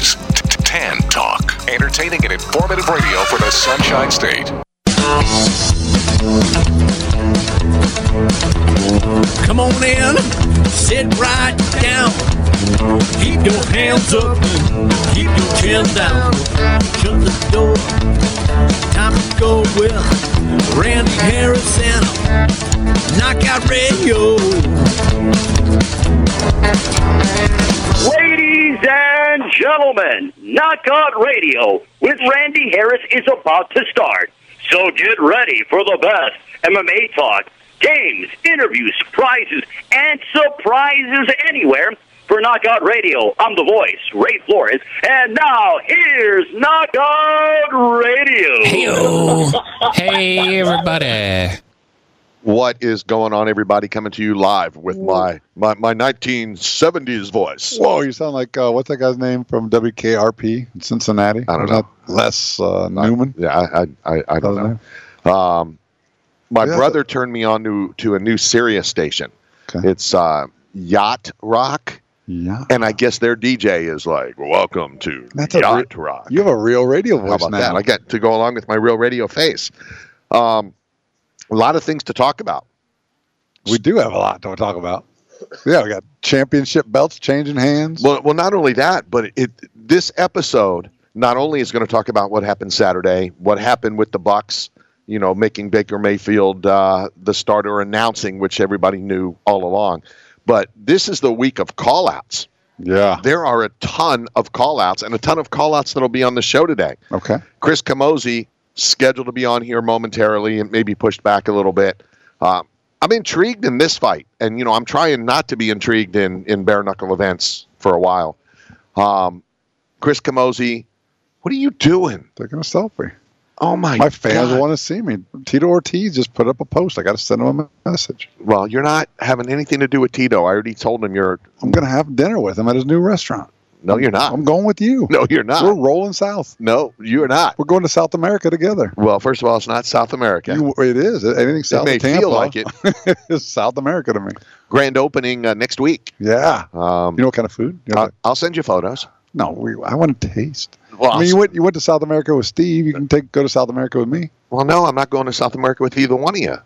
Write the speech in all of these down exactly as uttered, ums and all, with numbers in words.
Series. Tan Talk. Entertaining and informative radio for the Sunshine State. Come on in, sit right down. Keep your hands up, keep your chin down. Shut the door. Time to go with Randy Harris and Knockout Radio. Ladies and gentlemen, Knockout Radio with Randy Harris is about to start. So get ready for the best M M A talk, games, interviews, prizes, and surprises anywhere. For Knockout Radio, I'm the voice, Ray Flores. And now, here's Knockout Radio. Hey-o. Hey, everybody. What is going on, everybody? Coming to you live with my, my, my nineteen seventies voice. Whoa, you sound like, uh, what's that guy's name from W K R P in Cincinnati? I don't Was know. that Les uh, Newman? Yeah, I I, I, I don't know. Um, my Yeah. brother turned me on to, to a new Sirius station. Okay. It's uh, Yacht Rock. Yeah. And I guess their D J is like, welcome to That's a Yacht re- Rock. You have a real radio How voice about now. that? I got to go along with my real radio face. Um, a lot of things to talk about. We do have a lot to talk about. Yeah, we got championship belts changing hands. Well, well, not only that, but it this episode not only is going to talk about what happened Saturday, what happened with the Bucks, you know, making Baker Mayfield uh, the starter, announcing, which everybody knew all along, but this is the week of call-outs. Yeah. There are a ton of call-outs and a ton of call-outs that'll be on the show today. Okay. Chris Camozzi scheduled to be on here momentarily and maybe pushed back a little bit. Um, I'm intrigued in this fight, and you know I'm trying not to be intrigued in in bare knuckle events for a while. Um, Chris Camozzi, what are you doing? Taking a selfie. Oh my! My fans God. want to see me. Tito Ortiz just put up a post. I got to send him a message. Well, you're not having anything to do with Tito. I already told him you're. I'm going to have dinner with him at his new restaurant. No, you're not. I'm going with you. No, you're not. We're rolling south. No, you're not. We're going to South America together. Well, first of all, it's not South America. You, it is. Anything south it may of Tampa. feel like it. It's South America to me. Grand opening uh, next week. Yeah. Um, You know what kind of food? You know I'll, what- I'll send you photos. no, we, I want to taste. Well, I mean, you went you went to South America with Steve. You can take go to South America with me. well, no, I'm not going to South America with either one of you.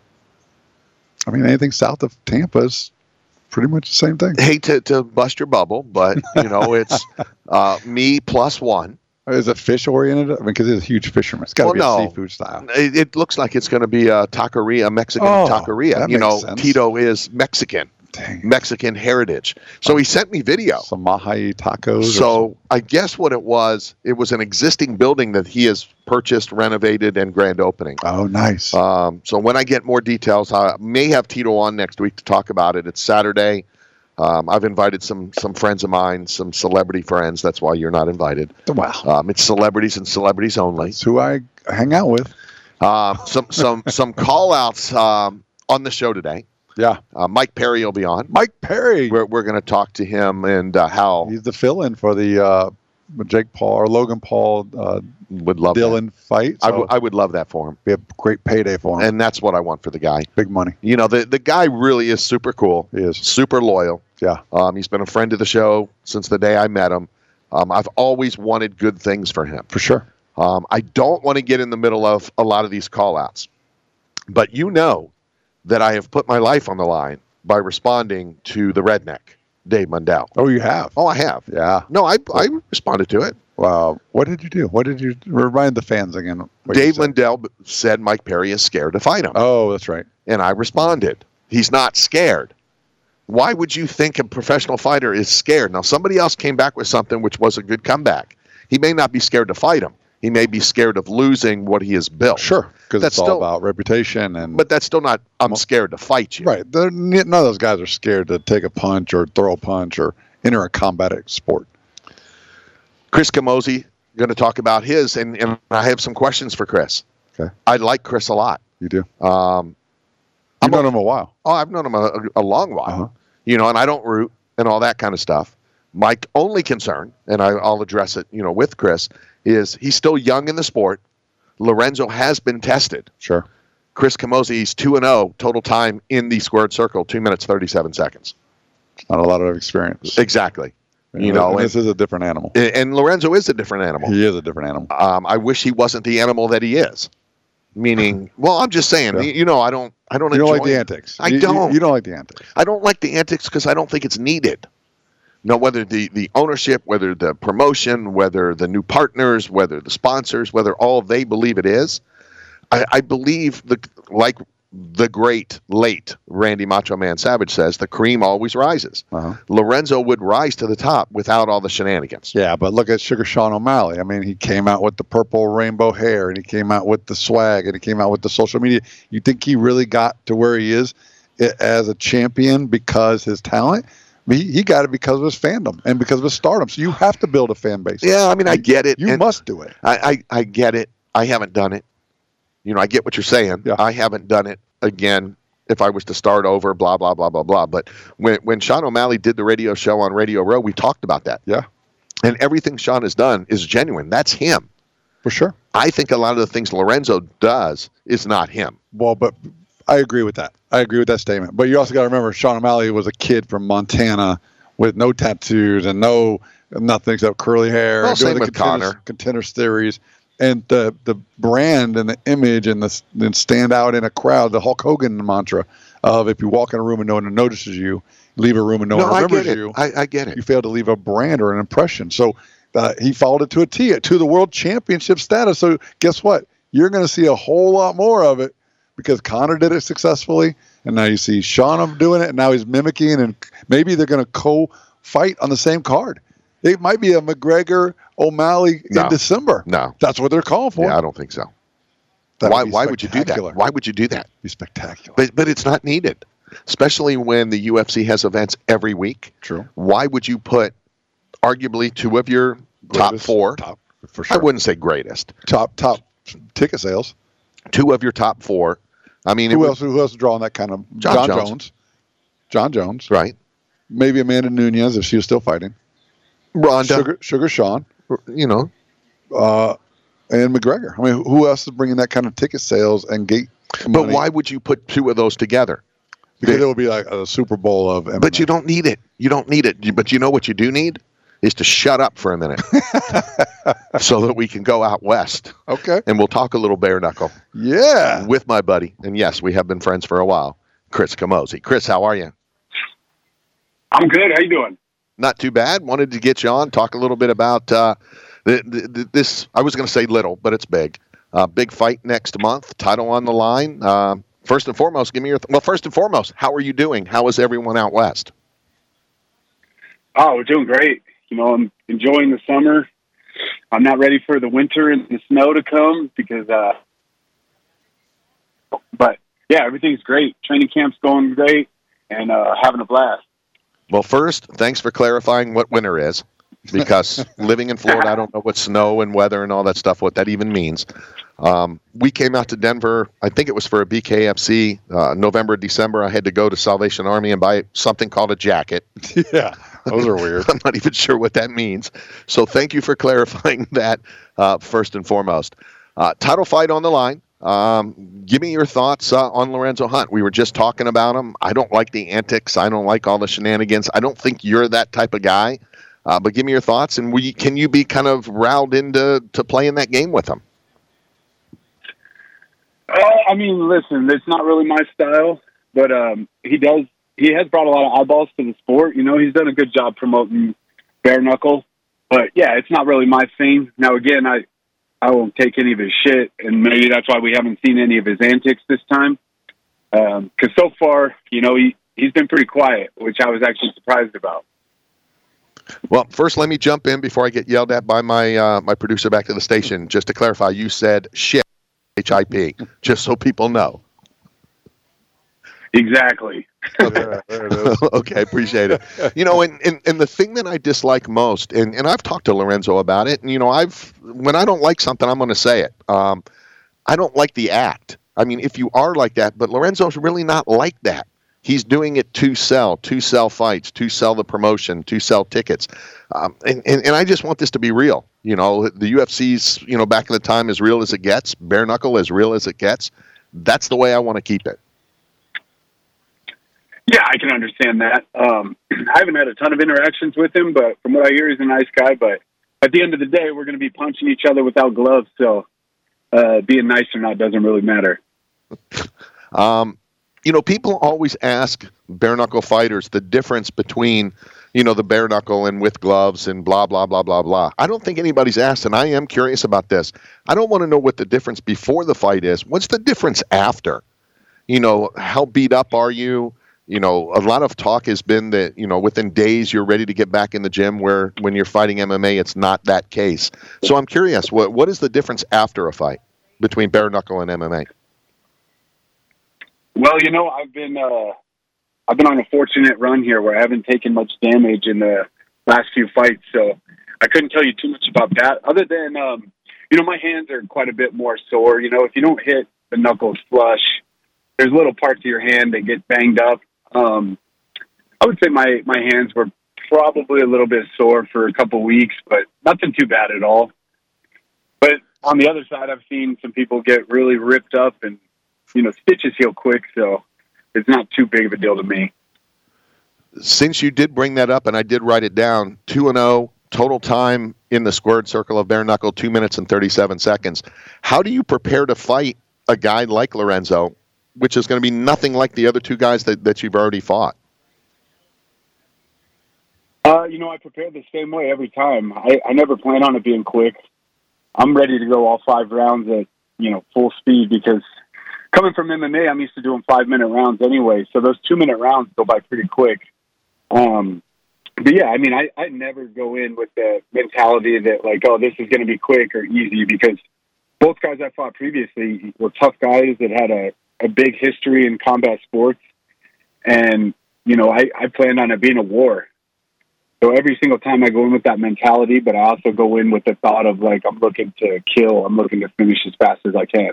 I mean, anything south of Tampa is pretty much the same thing. Hate to, to bust your bubble, but you know it's uh, me plus one. Is it fish oriented? I mean, because he's a huge fisherman. It's got to Well, be no. a seafood style. It, it looks like it's going to be a taqueria, Mexican Oh, taqueria. that You know, makes sense. Tito is Mexican, Dang. Mexican heritage. So he sent me video. Some Mahi tacos. or So I guess what it was, it was an existing building that he has purchased, renovated, and grand opening. some- oh, nice. Um, so when I get more details, I may have Tito on next week to talk about it. It's Saturday. Um, I've invited some some friends of mine, some celebrity friends. That's why you're not invited. wow. Um, it's celebrities and celebrities only. That's who I hang out with. Uh, some some some call outs um, on the show today. Yeah. Uh, Mike Perry will be on. Mike Perry. We're we're going to talk to him and uh, how He's the fill-in for the uh, Jake Paul or Logan Paul uh, would love Dylan fight. That. I, So w- I would love that for him, be a great payday for him. and that's what I want for the guy. Big money. You know, the the guy really is super cool. He is. Super loyal. Yeah. Um, he's been a friend of the show since the day I met him. Um, I've always wanted good things for him. For sure. Um, I don't want to get in the middle of a lot of these call-outs. But you know that I have put my life on the line by responding to the redneck, Dave Mundell. Oh, you have? Oh, I have. Yeah. No, I, I responded to it. Wow. What did you do? What did you remind the fans again? what you Dave said. Mundell said Mike Perry is scared to fight him. Oh, that's right. And I responded, he's not scared. Why would you think a professional fighter is scared? Now, somebody else came back with something which was a good comeback. He may not be scared to fight him. He may be scared of losing what he has built. Sure. Because That's it's all still- about reputation and. But that's still not, I'm scared to fight you. right. They're, none of those guys are scared to take a punch or throw a punch or enter a combative sport. Chris Camozzi, going to talk about his, and, and I have some questions for Chris. Okay. I like Chris a lot. You do. Um, You've I'm known him a while. Oh, I've known him a, a long while. Uh-huh. You know, and I don't root and all that kind of stuff. My only concern, and I, I'll address it, you know, with Chris, is he's still young in the sport. Lorenzo has been tested. Sure. Chris Camozzi, he's two and oh total time in the squared circle, two minutes, thirty-seven seconds. Not a lot of experience. Exactly. You know, and and, this is a different animal. and Lorenzo is a different animal. He is a different animal. Um, I wish he wasn't the animal that he is. Meaning, well, I'm just saying. Yeah. You know, I don't. I don't. You don't enjoy like the it. antics. I You- you- don't. You don't like the antics. I don't like the antics because I don't think it's needed. No, whether the, the ownership, whether the promotion, whether the new partners, whether the sponsors, whether all they believe it is, I, I believe the like the great late Randy Macho Man Savage says, the cream always rises. Uh-huh. Lorenzo would rise to the top without all the shenanigans. Yeah, but look at Sugar Sean O'Malley. I mean, he came out with the purple rainbow hair, and he came out with the swag, and he came out with the social media. You think he really got to where he is i- as a champion because his talent? I mean, He, he got it because of his fandom and because of his stardom. So you have to build a fan base. Yeah, I mean, I get it. You and must do it. I, I, I get it. I haven't done it. You know, I get what you're saying. Yeah. I haven't done it again. If I was to start over, blah, blah, blah, blah, blah. But when, when Sean O'Malley did the radio show on Radio Row, we talked about that. Yeah, And everything Sean has done is genuine. That's him. for sure. I think a lot of the things Lorenzo does is not him. Well, but I agree with that. I agree with that statement. But you also got to remember, Sean O'Malley was a kid from Montana with no tattoos and no nothing except curly hair. Well, and doing same the with Contender- Connor. Contender series. And the the brand and the image and the and stand out in a crowd, the Hulk Hogan mantra of if you walk in a room and no one notices you, leave a room and no, No, one I remembers get it. you, I, I get it. you fail to leave a brand or an impression. So uh, he followed it to a T, to the world championship status. So guess what? You're going to see a whole lot more of it because Connor did it successfully, and now you see Sean doing it, and now he's mimicking, and maybe they're going to co-fight on the same card. It might be a McGregor O'Malley No. in December. No. That's what they're calling for. Yeah, I don't think so. That Why, be why would you do that? spectacular. Why would you do that? Be spectacular. But, but it's not needed, especially when the U F C has events every week. True. Why would you put arguably two of your top Greatest- four? top for sure. I wouldn't say greatest. top top ticket sales. Two of your top four. I mean, it Who would- else? Who else is drawing that kind of John John, Jones. Jones. John Jones. Right. Maybe Amanda Nunez if she was still fighting. Ronda. Sugar Sugar Sean. You know. Uh, and McGregor. I mean, who else is bringing that kind of ticket sales and gate But money? why would you put two of those together? Because They- it would be like a Super Bowl of M M A. But you don't need it. You don't need it. You- But you know what you do need? Is to shut up for a minute so that we can go out west Okay. and we'll talk a little bare knuckle Yeah. with my buddy. And yes, we have been friends for a while, Chris Camozzi. Chris, how are you? I'm good. How you doing? Not too bad. Wanted to get you on, talk a little bit about uh, the, the, the, this. I was going to say little, but it's big. Uh, big fight next month, title on the line. Uh, first and foremost, give me your. Th- well, first and foremost, how are you doing? How is everyone out west? Oh, we're doing great. You know, I'm enjoying the summer. I'm not ready for the winter and the snow to come because, uh, but yeah, everything's great. Training camp's going great and uh, having a blast. Well, first, thanks for clarifying what winter is, because living in Florida, I don't know what snow and weather and all that stuff, what that even means. Um, we came out to Denver, I think it was for a B K F C, uh, November, December. I had to go to Salvation Army and buy something called a jacket. Yeah. Those are weird. I'm not even sure what that means. So thank you for clarifying that uh, first and foremost. Uh, title fight on the line. Um, give me your thoughts uh, on Lorenzo Hunt. We were just talking about him. I don't like the antics. I don't like all the shenanigans. I don't think you're that type of guy. Uh, but give me your thoughts. And we, can you be kind of riled into to playing that game with him? Uh, I mean, listen, it's not really my style, but um, he does. He has brought a lot of eyeballs to the sport. You know, he's done a good job promoting bare knuckle. But yeah, it's not really my thing. Now, again, I I won't take any of his shit, and maybe that's why we haven't seen any of his antics this time. Because um, so far, you know, he he's been pretty quiet, which I was actually surprised about. Well, first, let me jump in before I get yelled at by my uh, my producer back to the station. Just to clarify, you said shit, H I P, just so people know. Exactly. Yeah, there it is. Okay, appreciate it. You know, and, and, and the thing that I dislike most, and, and I've talked to Lorenzo about it, and, you know, I've when I don't like something, I'm going to say it. Um, I don't like the act. I mean, if you are like that, but Lorenzo's really not like that. He's doing it to sell, to sell fights, to sell the promotion, to sell tickets. Um, and, and, and I just want this to be real. You know, the U F C's, you know, back in the time, as real as it gets, bare knuckle as real as it gets. That's the way I want to keep it. Yeah, I can understand that. Um, I haven't had a ton of interactions with him, but from what I hear, he's a nice guy. But at the end of the day, we're going to be punching each other without gloves, so uh, being nice or not doesn't really matter. Um, you know, people always ask bare knuckle fighters the difference between, you know, the bare knuckle and with gloves and blah, blah, blah, blah, blah. I don't think anybody's asked, and I am curious about this. I don't want to know what the difference before the fight is. What's the difference after? You know, how beat up are you? You know, a lot of talk has been that, you know, within days you're ready to get back in the gym, where when you're fighting M M A, it's not that case. So I'm curious, what what is the difference after a fight between bare knuckle and M M A? Well, you know, I've been uh, I've been on a fortunate run here where I haven't taken much damage in the last few fights, so I couldn't tell you too much about that. Other than, um, you know, my hands are quite a bit more sore. You know, if you don't hit the knuckles flush, there's little parts of your hand that get banged up. Um, I would say my, my hands were probably a little bit sore for a couple weeks, but nothing too bad at all. But on the other side, I've seen some people get really ripped up, and, you know, stitches heal quick, so it's not too big of a deal to me. Since you did bring that up, and I did write it down, two and oh, total time in the squared circle of bare knuckle, two minutes and thirty-seven seconds. How do you prepare to fight a guy like Lorenzo, which is going to be nothing like the other two guys that, that you've already fought? Uh, you know, I prepare the same way every time. I, I never plan on it being quick. I'm ready to go all five rounds at, you know, full speed, because coming from M M A, I'm used to doing five-minute rounds anyway, so those two-minute rounds go by pretty quick. Um, but, yeah, I mean, I, I never go in with the mentality that, like, oh, this is going to be quick or easy, because both guys I fought previously were tough guys that had a a big history in combat sports. And, you know, I, I planned on it being a war. So every single time I go in with that mentality, but I also go in with the thought of, like, I'm looking to kill. I'm looking to finish as fast as I can.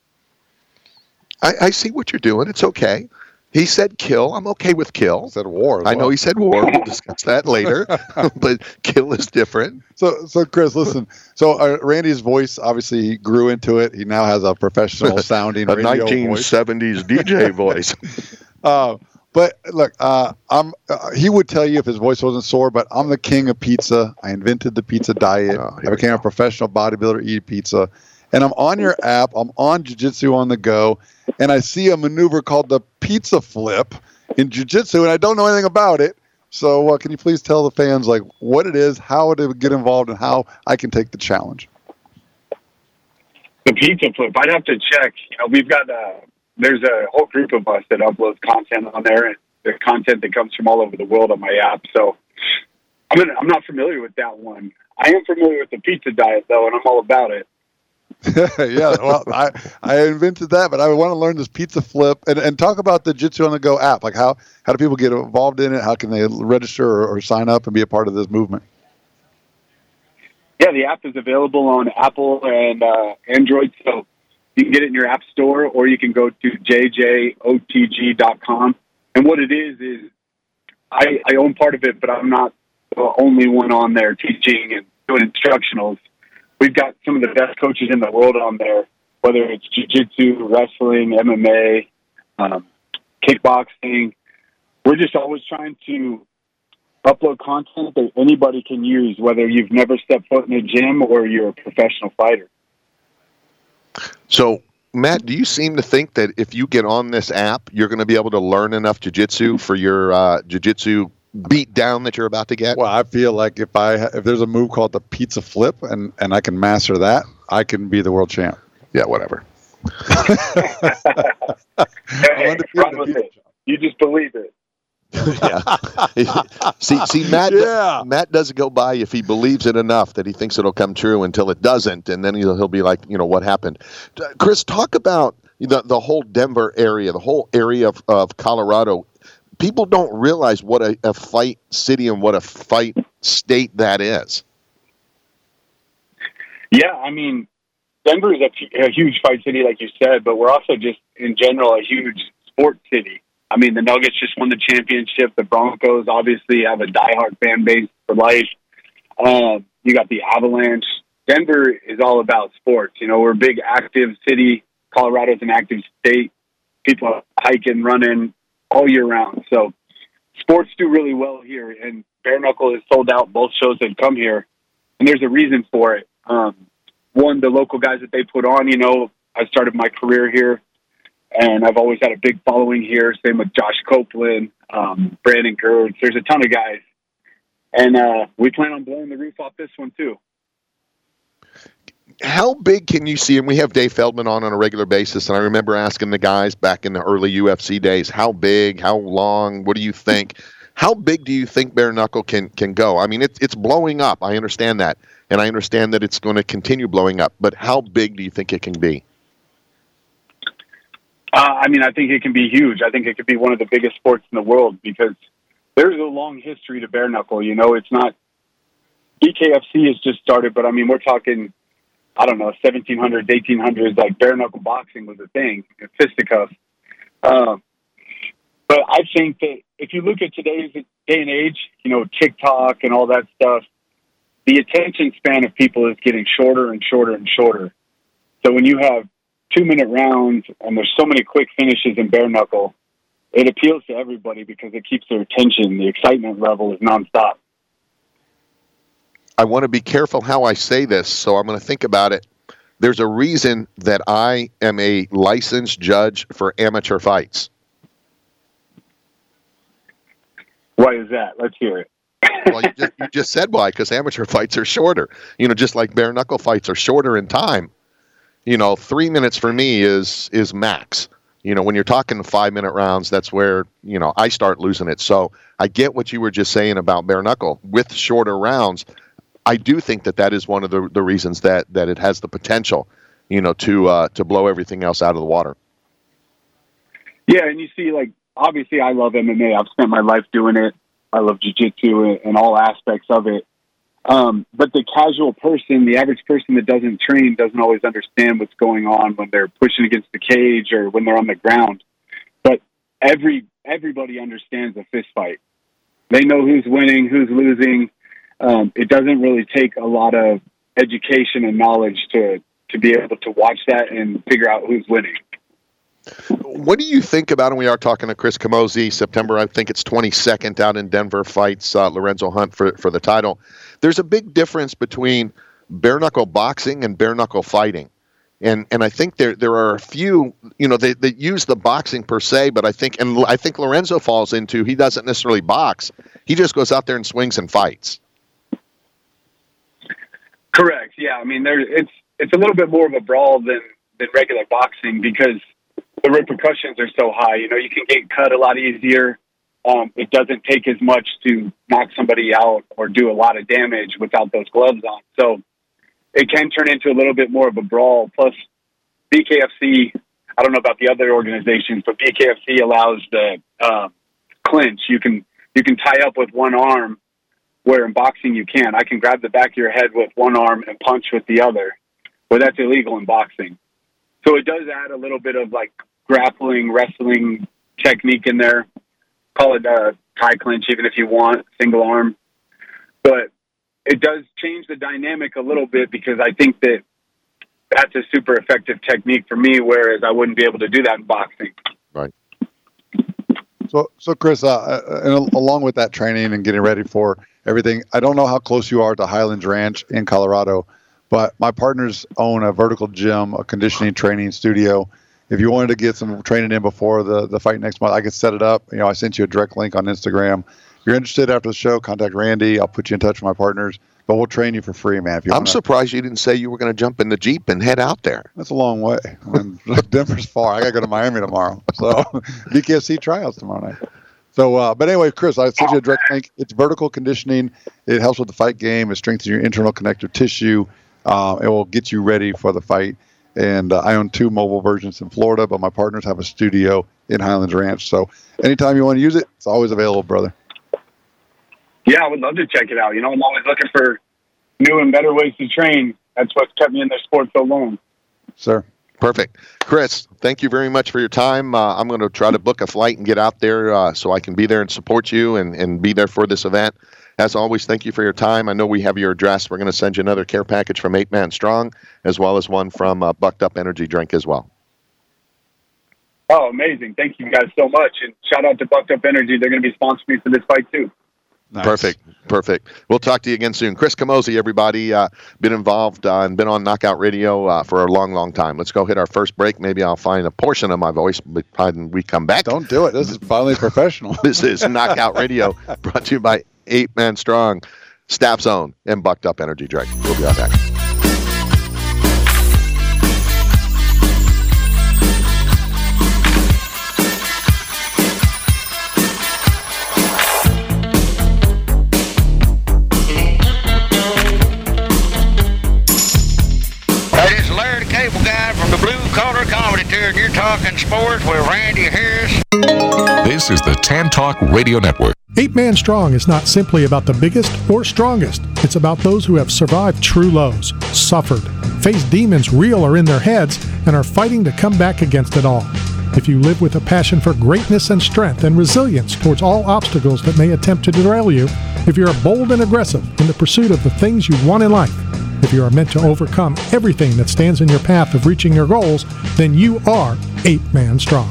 I, I see what you're doing. It's okay. He said kill. I'm okay with kill. He said war. As I well. know he said war. We'll discuss that later. But kill is different. So, so Chris, listen. So uh, Randy's voice, obviously, he grew into it. He now has a professional sounding a radio nineteen seventies voice. D J voice. uh, but look, uh, I'm. Uh, he would tell you if his voice wasn't sore. But I'm the king of pizza. I invented the pizza diet. Oh, I became a professional bodybuilder eating pizza. And I'm on your app. I'm on Jiu-Jitsu on the go, and I see a maneuver called the pizza flip in Jiu-Jitsu, and I don't know anything about it. So uh, can you please tell the fans, like, what it is, how it would get involved, and how I can take the challenge? The pizza flip, I'd have to check. You know, we've got uh, there's a whole group of us that uploads content on there, and the content that comes from all over the world on my app. So I'm gonna, I'm not familiar with that one. I am familiar with the pizza diet, though, and I'm all about it. Yeah, well, I, I invented that, but I want to learn this pizza flip and, and talk about the Jiu-Jitsu on the Go app. Like, how, how do people get involved in it? How can they register or, or sign up and be a part of this movement? Yeah, the app is available on Apple and uh, Android, so you can get it in your app store, or you can go to j j o t g dot com. And what it is is I, I own part of it, but I'm not the only one on there teaching and doing instructionals. We've got some of the best coaches in the world on there, whether it's jiu-jitsu, wrestling, M M A, um, kickboxing. We're just always trying to upload content that anybody can use, whether you've never stepped foot in a gym or you're a professional fighter. So, Matt, do you seem to think that if you get on this app, you're going to be able to learn enough jiu-jitsu for your uh, jiu-jitsu beat down that you're about to get? Well, I feel like if I if there's a move called the pizza flip and, and I can master that, I can be the world champ. Yeah, whatever. Hey, run with it. You just believe it. Yeah. see, see, Matt. Yeah. Matt doesn't go by if he believes it enough that he thinks it'll come true until it doesn't, and then he'll he'll be like, you know, what happened? Chris, talk about the the whole Denver area, the whole area of, of Colorado. People don't realize what a, a fight city and what a fight state that is. Yeah, I mean, Denver is a, a huge fight city, like you said, but we're also just, in general, a huge sports city. I mean, the Nuggets just won the championship. The Broncos obviously have a diehard fan base for life. Uh, you got the Avalanche. Denver is all about sports. You know, we're a big active city. Colorado's an active state. People are hiking, running, all year round. So sports do really well here, and Bare Knuckle has sold out both shows that come here, and there's a reason for it. Um, one, the local guys that they put on, you know, I started my career here, and I've always had a big following here. Same with Josh Copeland, um, Brandon Gertz. There's a ton of guys. And uh, we plan on blowing the roof off this one, too. How big can you see, and we have Dave Feldman on on a regular basis, and I remember asking the guys back in the early U F C days, how big, how long, what do you think? How big do you think Bare Knuckle can, can go? I mean, it's it's blowing up. I understand that, and I understand that it's going to continue blowing up, but how big do you think it can be? Uh, I mean, I think it can be huge. I think it could be one of the biggest sports in the world because there's a long history to Bare Knuckle. You know, it's not B K F C has just started, but I mean, we're talking, I don't know, seventeen hundreds, eighteen hundreds, like bare knuckle boxing was a thing, fisticuffs. Um, but I think that if you look at today's day and age, you know, TikTok and all that stuff, the attention span of people is getting shorter and shorter and shorter. So when you have two-minute rounds and there's so many quick finishes in bare knuckle, it appeals to everybody because it keeps their attention. The excitement level is nonstop. I want to be careful how I say this, so I'm going to think about it. There's a reason that I am a licensed judge for amateur fights. Why is that? Let's hear it. Well, you just, you just said why, because amateur fights are shorter. You know, just like bare knuckle fights are shorter in time. You know, three minutes for me is is max. You know, when you're talking five-minute rounds, that's where, you know, I start losing it. So I get what you were just saying about bare knuckle. With shorter rounds, I do think that that is one of the, the reasons that, that it has the potential, you know, to uh, to blow everything else out of the water. Yeah, and you see, like, obviously I love M M A. I've spent my life doing it. I love jiu-jitsu and all aspects of it. Um, but the casual person, the average person that doesn't train, doesn't always understand what's going on when they're pushing against the cage or when they're on the ground. But every everybody understands a fist fight. They know who's winning, who's losing. Um, it doesn't really take a lot of education and knowledge to, to be able to watch that and figure out who's winning. What do you think about, and we are talking to Chris Camozzi, September, I think it's twenty-second out in Denver, fights uh, Lorenzo Hunt for, for the title. There's a big difference between bare knuckle boxing and bare knuckle fighting. And and I think there there are a few, you know, they, they use the boxing per se, but I think, and I think Lorenzo falls into, he doesn't necessarily box. He just goes out there and swings and fights. Correct. Yeah. I mean, there it's it's a little bit more of a brawl than, than regular boxing because the repercussions are so high. You know, you can get cut a lot easier. Um, it doesn't take as much to knock somebody out or do a lot of damage without those gloves on. So it can turn into a little bit more of a brawl. Plus, B K F C, I don't know about the other organizations, but B K F C allows the uh, clinch. You can you can tie up with one arm, where in boxing you can't. I can grab the back of your head with one arm and punch with the other, but that's illegal in boxing. So it does add a little bit of like grappling, wrestling technique in there. Call it a tie clinch, even if you want, single arm. But it does change the dynamic a little bit because I think that that's a super effective technique for me, whereas I wouldn't be able to do that in boxing. Right. So, so Chris, uh, and along with that training and getting ready for everything, I don't know how close you are to Highlands Ranch in Colorado, but my partners own a vertical gym, a conditioning training studio. If you wanted to get some training in before the, the fight next month, I could set it up. You know, I sent you a direct link on Instagram. If you're interested after the show, contact Randy. I'll put you in touch with my partners, but we'll train you for free, man. If you I'm wanna. surprised you didn't say you were going to jump in the Jeep and head out there. That's a long way. I mean, Denver's far. I got to go to Miami tomorrow. So B K F C tryouts tomorrow night. So, uh, but anyway, Chris, I sent you a direct link. It's vertical conditioning. It helps with the fight game. It strengthens your internal connective tissue. Uh, it will get you ready for the fight. And uh, I own two mobile versions in Florida, but my partners have a studio in Highlands Ranch. So anytime you want to use it, it's always available, brother. Yeah, I would love to check it out. You know, I'm always looking for new and better ways to train. That's what's kept me in this sport so long. Sir. Perfect. Chris, thank you very much for your time. Uh, I'm going to try to book a flight and get out there uh, so I can be there and support you and, and be there for this event. As always, thank you for your time. I know we have your address. We're going to send you another care package from Eight Man Strong, as well as one from uh, Bucked Up Energy Drink as well. Oh, amazing. Thank you guys so much. And shout out to Bucked Up Energy. They're going to be sponsoring me for this fight, too. Nice. Perfect. Perfect. We'll talk to you again soon. Chris Camozzi, everybody, uh, been involved uh, and been on Knockout Radio uh, for a long, long time. Let's go hit our first break. Maybe I'll find a portion of my voice by the time we come back. Don't do it. This is finally professional. This is Knockout Radio, brought to you by Eight Man Strong, Staff Zone, and Bucked Up Energy Drink. We'll be right back. And you're talking sports with Randy Harris. This is the Tan Talk Radio Network. Eight Man Strong is not simply about the biggest or strongest. It's about those who have survived true lows, suffered, faced demons real or in their heads, and are fighting to come back against it all. If you live with a passion for greatness and strength and resilience towards all obstacles that may attempt to derail you, if you're bold and aggressive in the pursuit of the things you want in life, if you are meant to overcome everything that stands in your path of reaching your goals, then you are Eight Man Strong.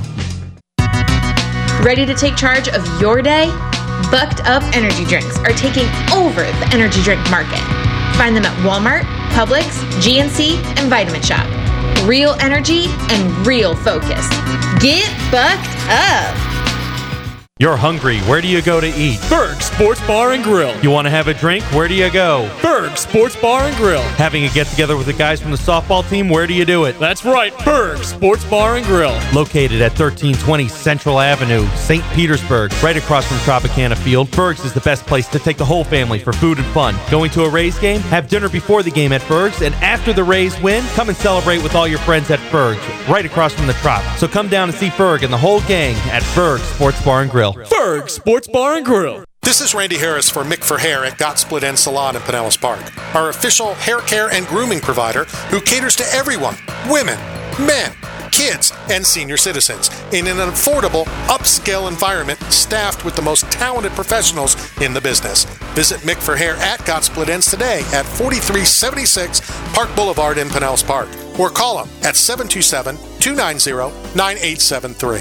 Ready to take charge of your day? Bucked Up Energy Drinks are taking over the energy drink market. Find them at Walmart, Publix, G N C, and Vitamin Shop. Real energy and real focus. Get bucked up. You're hungry. Where do you go to eat? Berg Sports Bar and Grill. You want to have a drink? Where do you go? Berg Sports Bar and Grill. Having a get-together with the guys from the softball team? Where do you do it? That's right, Berg Sports Bar and Grill. Located at thirteen twenty Central Avenue, Saint Petersburg, right across from Tropicana Field, Berg's is the best place to take the whole family for food and fun. Going to a Rays game? Have dinner before the game at Berg's, and after the Rays win, come and celebrate with all your friends at Berg's, right across from the Trop. So come down and see Berg and the whole gang at Berg Sports Bar and Grill. Berg Sports Bar and Grill. This is Randy Harris for Mick for Hair at Got Split End Salon in Pinellas Park, our official hair care and grooming provider who caters to everyone, women, men, kids, and senior citizens in an affordable, upscale environment staffed with the most talented professionals in the business. Visit Mick for Hair at Got Split Ends today at forty-three seventy-six Park Boulevard in Pinellas Park, or call them at seven two seven, two nine zero, nine eight seven three.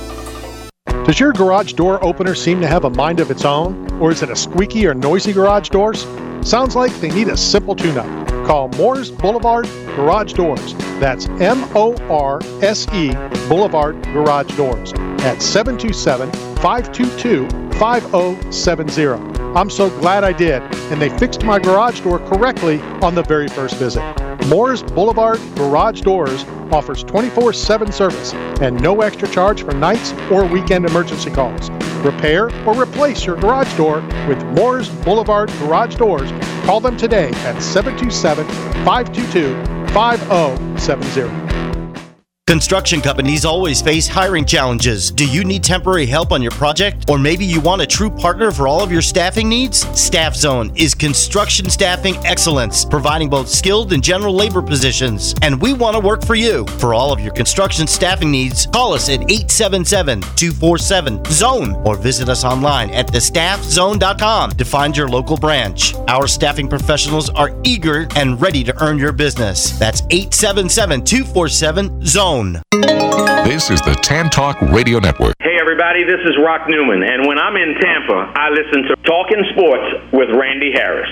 Does your garage door opener seem to have a mind of its own? Or is it a squeaky or noisy garage doors? Sounds like they need a simple tune-up. Call Moores Boulevard Garage Doors. That's M O R S E Boulevard Garage Doors at seven two seven, five two two, five zero seven zero. I'm so glad I did, and they fixed my garage door correctly on the very first visit. Moores Boulevard Garage Doors offers twenty-four seven service and no extra charge for nights or weekend emergency calls. Repair or replace your garage door with Moores Boulevard Garage Doors. Call them today at seven two seven, five two two, five zero seven zero. Construction companies always face hiring challenges. Do you need temporary help on your project? Or maybe you want a true partner for all of your staffing needs? Staff Zone is construction staffing excellence, providing both skilled and general labor positions. And we want to work for you. For all of your construction staffing needs, call us at eight seven seven, two four seven, zone or visit us online at the staff zone dot com to find your local branch. Our staffing professionals are eager and ready to earn your business. That's eight seven seven, two four seven, zone. This is the Tan Talk Radio Network. Hey everybody, this is Rock Newman, and when I'm in Tampa, I listen to Talking Sports with Randy Harris.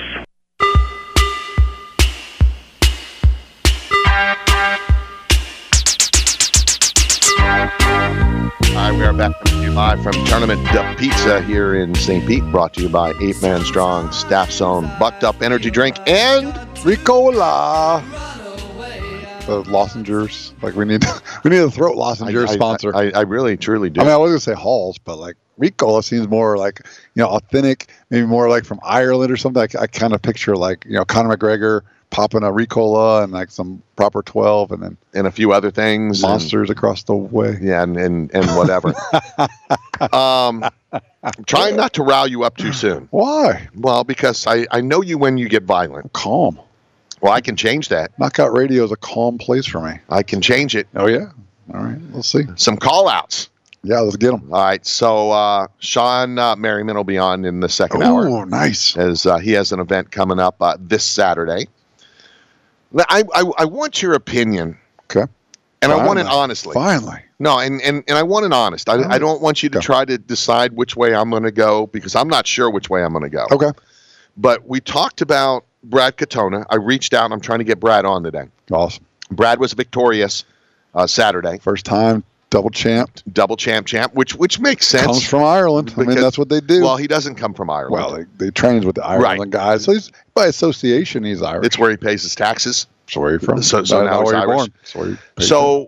All right, we are back live from Tournament Pizza here in Saint Pete, brought to you by Eight Man Strong, Staff Zone, Bucked Up Energy Drink, and Ricola. The lozengers, like we need, to, we need a throat lozenger I, sponsor. I, I, I really, truly do. I mean, I was gonna say Halls, but like Ricola seems more like, you know, authentic, maybe more like from Ireland or something. I, I kind of picture like, you know, Conor McGregor popping a Ricola and like some proper twelve, and then and a few other things, monsters and, across the way. Yeah, and and, and whatever. um, I'm trying not to rile you up too soon. Why? Well, because I I know you when you get violent. Calm. Well, I can change that. Knockout Radio is a calm place for me. I can change it. Oh, yeah? All right. We'll see. Some call-outs. Yeah, let's get them. All right. So uh, Sean uh, Merriman will be on in the second Ooh, hour. Oh, nice. As uh, he has an event coming up uh, this Saturday. I, I, I want your opinion. Okay. And Finally. I want it honestly. Finally. No, and, and, and I want it honest. I, I don't want you to try to decide which way I'm going to go because I'm not sure which way I'm going to go. Okay. But we talked about Brad Katona. I reached out. I'm trying to get Brad on today. Awesome. Brad was victorious uh, Saturday. First time double champ. Double champ champ, which which makes sense. Comes from Ireland. I mean, Because- that's what they do. Well, he doesn't come from Ireland. Well, they, they trains with the Ireland Right. guys. So he's by association, he's Irish. It's where he pays his taxes. That's where he's from. So, so That's now he's where you're Irish. born. That's where he pays So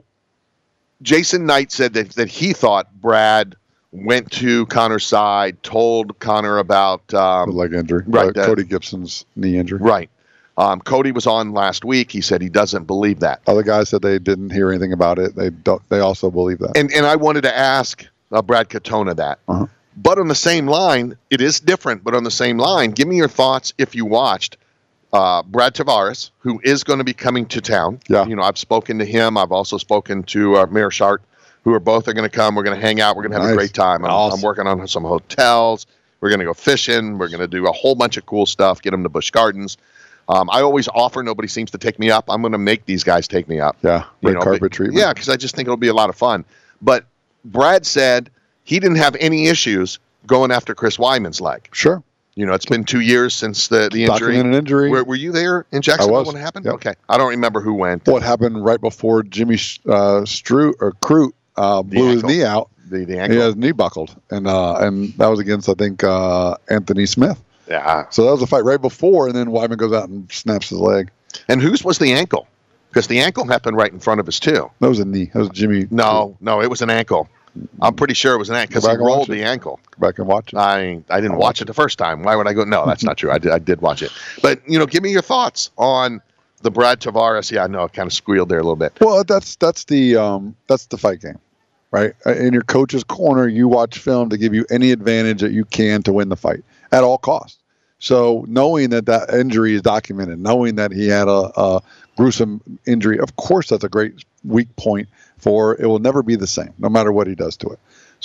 Jason Knight said that, that he thought Brad went to Connor's side, told Connor about um, the leg injury. Right, Uh, that- Cody Gibson's knee injury. Right. Um, Cody was on last week. He said he doesn't believe that. Other guys said they didn't hear anything about it. They don't. They also believe that. And and I wanted to ask uh, Brad Katona that. Uh-huh. But on the same line, it is different. But on the same line, give me your thoughts if you watched uh, Brad Tavares, who is going to be coming to town. Yeah. You know, I've spoken to him. I've also spoken to uh, Mayor Shart, who are both are going to come. We're going to hang out. We're going to have Nice. a great time. I'm, Awesome. I'm working on some hotels. We're going to go fishing. We're going to do a whole bunch of cool stuff. Get them to Busch Gardens. Um, I always offer. Nobody seems to take me up. I'm going to make these guys take me up. Yeah. You Red know, carpet but- treatment. Yeah, because I just think it'll be a lot of fun. But Brad said he didn't have any issues going after Chris Weidman's leg. Sure. You know, it's been two years since the, the injury. Documented injury. Were, were you there in Jacksonville I was. when it happened? Yep. Okay. I don't remember who went. What happened right before Jimmy uh, Stru or Crute uh, blew his ankle. knee out? The, the He ankle. had his knee buckled, and uh, and that was against I think uh, Anthony Smith. Yeah. So that was a fight right before, and then Weidman goes out and snaps his leg. And whose was the ankle? Because the ankle happened right in front of us, too. That was a knee. That was Jimmy. No, no, it was an ankle. I'm pretty sure it was an ankle because Go he back and watch rolled it. the ankle. Go back and watch it. I I didn't watch it the first time. Why would I go? No, that's not true. I did, I did watch it. But, you know, give me your thoughts on the Brad Tavares. Yeah, I know, I kind of squealed there a little bit. Well, that's that's the um, that's the fight game, right? Uh, In your coach's corner, you watch film to give you any advantage that you can to win the fight at all costs. So knowing that that injury is documented, knowing that he had a, a gruesome injury, of course that's a great weak point for it will never be the same, no matter what he does to it.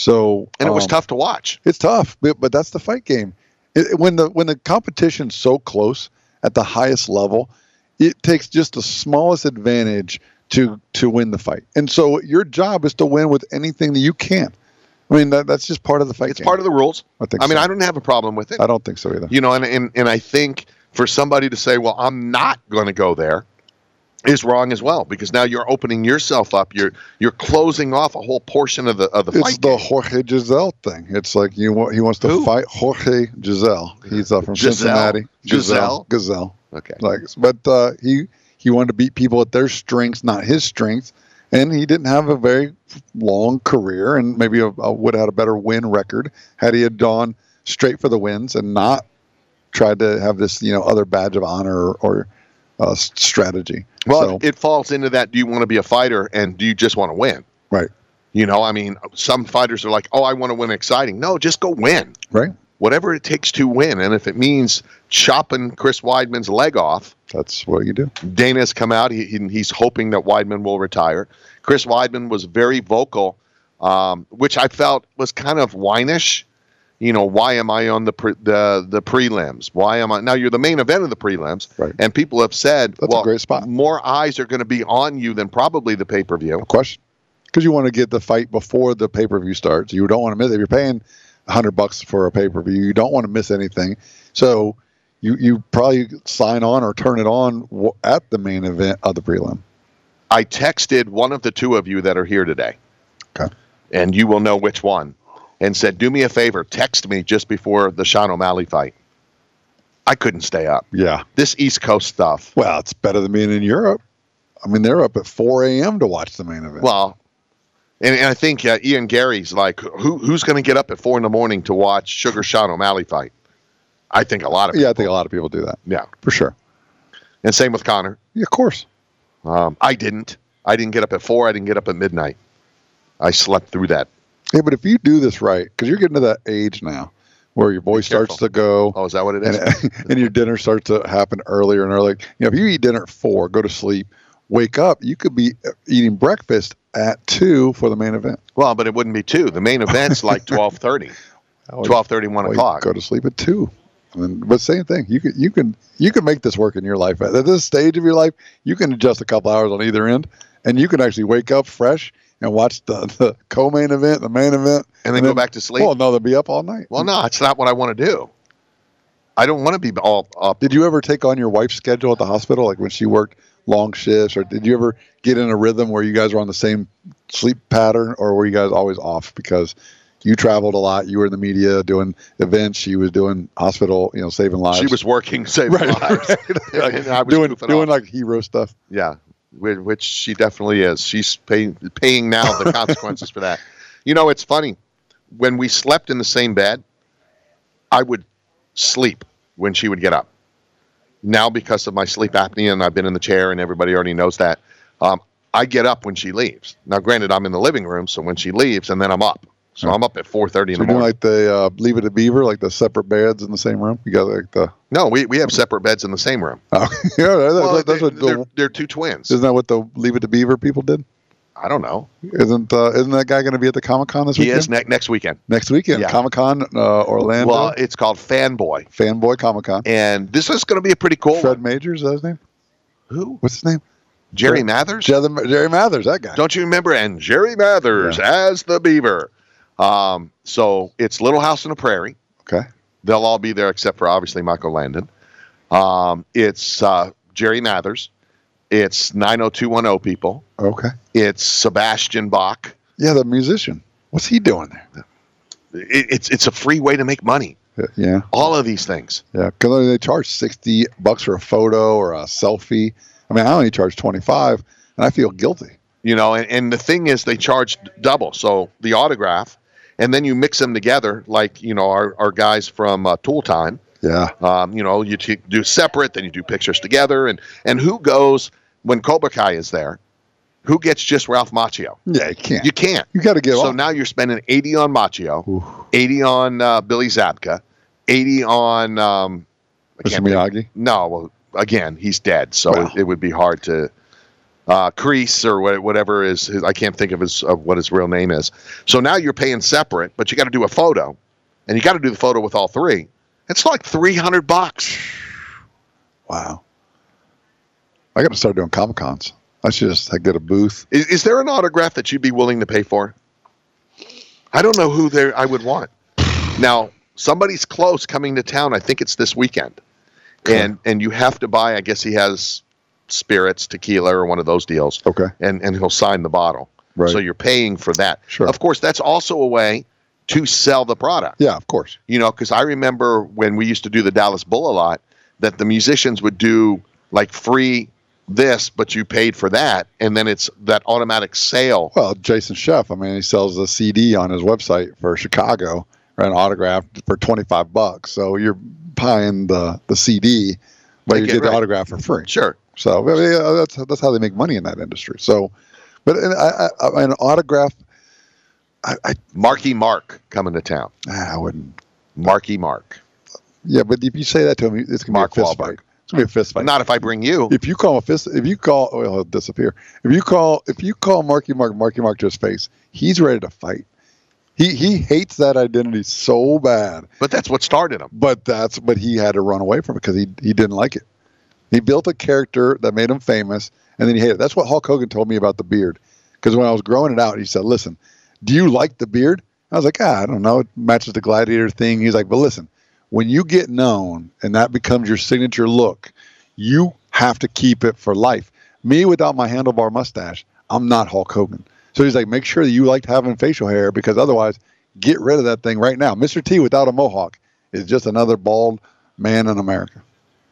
So And it was um, tough to watch. It's tough, but, but that's the fight game. It, when the when the competition's so close at the highest level, it takes just the smallest advantage to to win the fight. And so your job is to win with anything that you can. I mean, that, that's just part of the fight It's game. part of the rules. I think I mean, so. I don't have a problem with it. I don't think so either. You know, and, and, and I think for somebody to say, well, I'm not going to go there is wrong as well, because now you're opening yourself up. You're you're closing off a whole portion of the of the It's fight. the Jorge Giselle thing. It's like you want he wants to Who? fight Jorge Giselle. He's uh, from Giselle? Cincinnati. Giselle? Gazelle. Okay. Like, but uh, he he wanted to beat people at their strengths, not his strengths, and he didn't have a very long career, and maybe a, a, would have had a better win record had he had gone straight for the wins and not tried to have this you know other badge of honor or, or uh, s- strategy. Well, So- it falls into that. Do you want to be a fighter, and do you just want to win? Right. You know, I mean, some fighters are like, oh, I want to win exciting. No, just go win. Right. Whatever it takes to win. And if it means chopping Chris Weidman's leg off, that's what you do. Dana's come out. He, he, he's hoping that Weidman will retire. Chris Weidman was very vocal, um, which I felt was kind of whinish. You know, why am I on the pre, the the prelims? Why am I now? You're the main event of the prelims, right? And people have said, That's a well, great spot. more eyes are going to be on you than probably the pay per view. Question, because you want to get the fight before the pay per view starts. You don't want to miss it. If you're paying a hundred bucks for a pay per view, you don't want to miss anything. So you you probably sign on or turn it on w- at the main event of the prelim. I texted one of the two of you that are here today. Okay. And you will know which one. And said, do me a favor, text me just before the Sean O'Malley fight. I couldn't stay up. Yeah. This East Coast stuff. Well, it's better than being in Europe. I mean, they're up at four a.m. to watch the main event. Well, and, and I think uh, Ian Gary's like, who who's going to get up at four in the morning to watch Sugar Sean O'Malley fight? I think a lot of people. Yeah, I think a lot of people do that. Yeah. For sure. And same with Connor. Yeah, of course. Um, I didn't. I didn't get up at four. I didn't get up at midnight. I slept through that. Yeah, but if you do this right, because you're getting to that age now where your voice starts to go. Oh, is that what it is? And, and your dinner starts to happen earlier and earlier. You know, if you eat dinner at four, go to sleep, wake up, you could be eating breakfast at two for the main event. Well, but it wouldn't be two. The main event's like twelve thirty. twelve thirty, one Well, you o'clock. Go to sleep at two. I mean, but same thing. You can you can you can make this work in your life. At this stage of your life, you can adjust a couple hours on either end, and you can actually wake up fresh and watch the, the co-main event, the main event, and then, and then go back to sleep. Well, no, they'll be up all night. Well, no, it's not what I want to do. I don't want to be all up. Did you ever take on your wife's schedule at the hospital, like when she worked long shifts, or did you ever get in a rhythm where you guys were on the same sleep pattern, or were you guys always off because you traveled a lot, you were in the media doing events, she was doing hospital, you know, saving lives? She was working, saving right, lives. Right. And I was doing doing off. like hero stuff. Yeah, which she definitely is. She's paying, paying now the consequences for that. You know, it's funny. When we slept in the same bed, I would sleep when she would get up. Now, because of my sleep apnea, and I've been in the chair, and everybody already knows that, um, I get up when she leaves. Now, granted, I'm in the living room, so when she leaves, and then I'm up. So Right. I'm up at four thirty So in the you're doing morning. like the uh, Leave It to Beaver, like the separate beds in the same room? You got like the... No, we, we have separate beds in the same room. Oh, yeah, that, Well, that's they're, what the, they're, they're two twins. Isn't that what the Leave It to Beaver people did? I don't know. Isn't uh, isn't that guy going to be at the Comic Con this He weekend? is ne- next weekend. Next weekend, Yeah. Comic Con, uh, Orlando. Well, it's called Fanboy. Fanboy Comic Con. And this is going to be a pretty cool Fred one. Majors, is that his name? Who? What's his name? Jerry Fred- Mathers? Jerry, Jerry Mathers, that guy. Don't you remember? And Jerry Mathers as the Beaver. Um, so it's Little House on the Prairie. Okay. They'll all be there except for obviously Michael Landon. Um, it's uh, Jerry Mathers. It's nine oh two one oh people. Okay. It's Sebastian Bach. Yeah, the musician. What's he doing there? It, it's it's a free way to make money. Yeah. All of these things. Yeah, because they charge sixty bucks for a photo or a selfie. I mean, I only charge twenty-five, and I feel guilty. You know, and, and the thing is they charge double. So the autograph, and then you mix them together like, you know, our, our guys from uh, Tool Time. Yeah. Um, you know, you t- do separate, then you do pictures together. And, and who goes when Cobra Kai is there? Who gets just Ralph Macchio? Yeah, you can't. You can't. You got to get So off. now you're spending eighty on Macchio, eighty on uh, Billy Zabka, eighty on um, I Mister can't think- Miyagi? No, well, again, he's dead, so Wow. it, it would be hard to uh, Kreese or what, whatever is. His, I can't think of his of what his real name is. So now you're paying separate, but you got to do a photo, and you got to do the photo with all three. It's like three hundred bucks. Wow. I got to start doing Comic Cons. I should just like, get a booth. Is, is there an autograph that you'd be willing to pay for? I don't know who there I would want. Now, somebody's close coming to town. I think it's this weekend. And and you have to buy, I guess he has spirits, tequila, or one of those deals. Okay. And and he'll sign the bottle. Right. So you're paying for that. Sure. Of course, that's also a way to sell the product. Yeah, of course. You know, because I remember when we used to do the Dallas Bull a lot, that the musicians would do like free this, but you paid for that, and then it's that automatic sale. Well, Jason Sheff, I mean, he sells a C D on his website for Chicago, or an autograph for twenty-five bucks. So you're buying the, the C D, but Make you it get the right. autograph for free. Sure. So I mean, yeah, that's that's how they make money in that industry. So, but and I, I, an autograph, I, I Marky Mark coming to town. I wouldn't. Marky Mark. Yeah, but if you say that to him, it's gonna Mark be a fist Wahlberg. fight. It's gonna be a fist fight. Not if I bring you. If you call a fist, if you call, well, he'll disappear. If you call, if you call Marky Mark, Marky Mark to his face, he's ready to fight. He he hates that identity so bad. But that's what started him. But that's but he had to run away from it because he he didn't like it. He built a character that made him famous, and then he hated it. That's what Hulk Hogan told me about the beard. Because when I was growing it out, he said, "Listen, do you like the beard?" I was like, ah, "I don't know. It matches the gladiator thing." He's like, "But listen, when you get known and that becomes your signature look, you have to keep it for life. Me without my handlebar mustache, I'm not Hulk Hogan." So he's like, make sure that you liked having facial hair because otherwise, get rid of that thing right now. Mister T without a mohawk is just another bald man in America.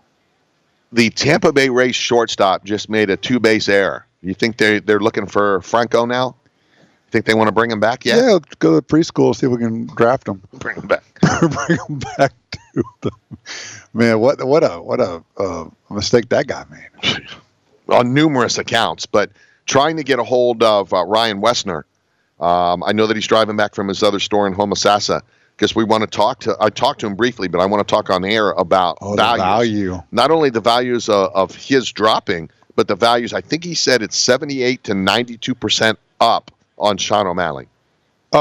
The Tampa Bay Rays shortstop just made a two-base error. You think they they're looking for Franco now? Think they want to bring him back yet? Yeah, let's go to preschool, see if we can draft him. Bring him back. Bring him back to the man. What what a what a uh, mistake that guy made. On numerous accounts, but trying to get a hold of uh, Ryan Wessner. Um, I know that he's driving back from his other store in Homosassa because we want to talk to. I talked to him briefly, but I want to talk on air about Oh, the values. value. Not only the values of, of his dropping, but the values. I think he said it's seventy-eight to ninety-two percent up on Sean O'Malley. Oh,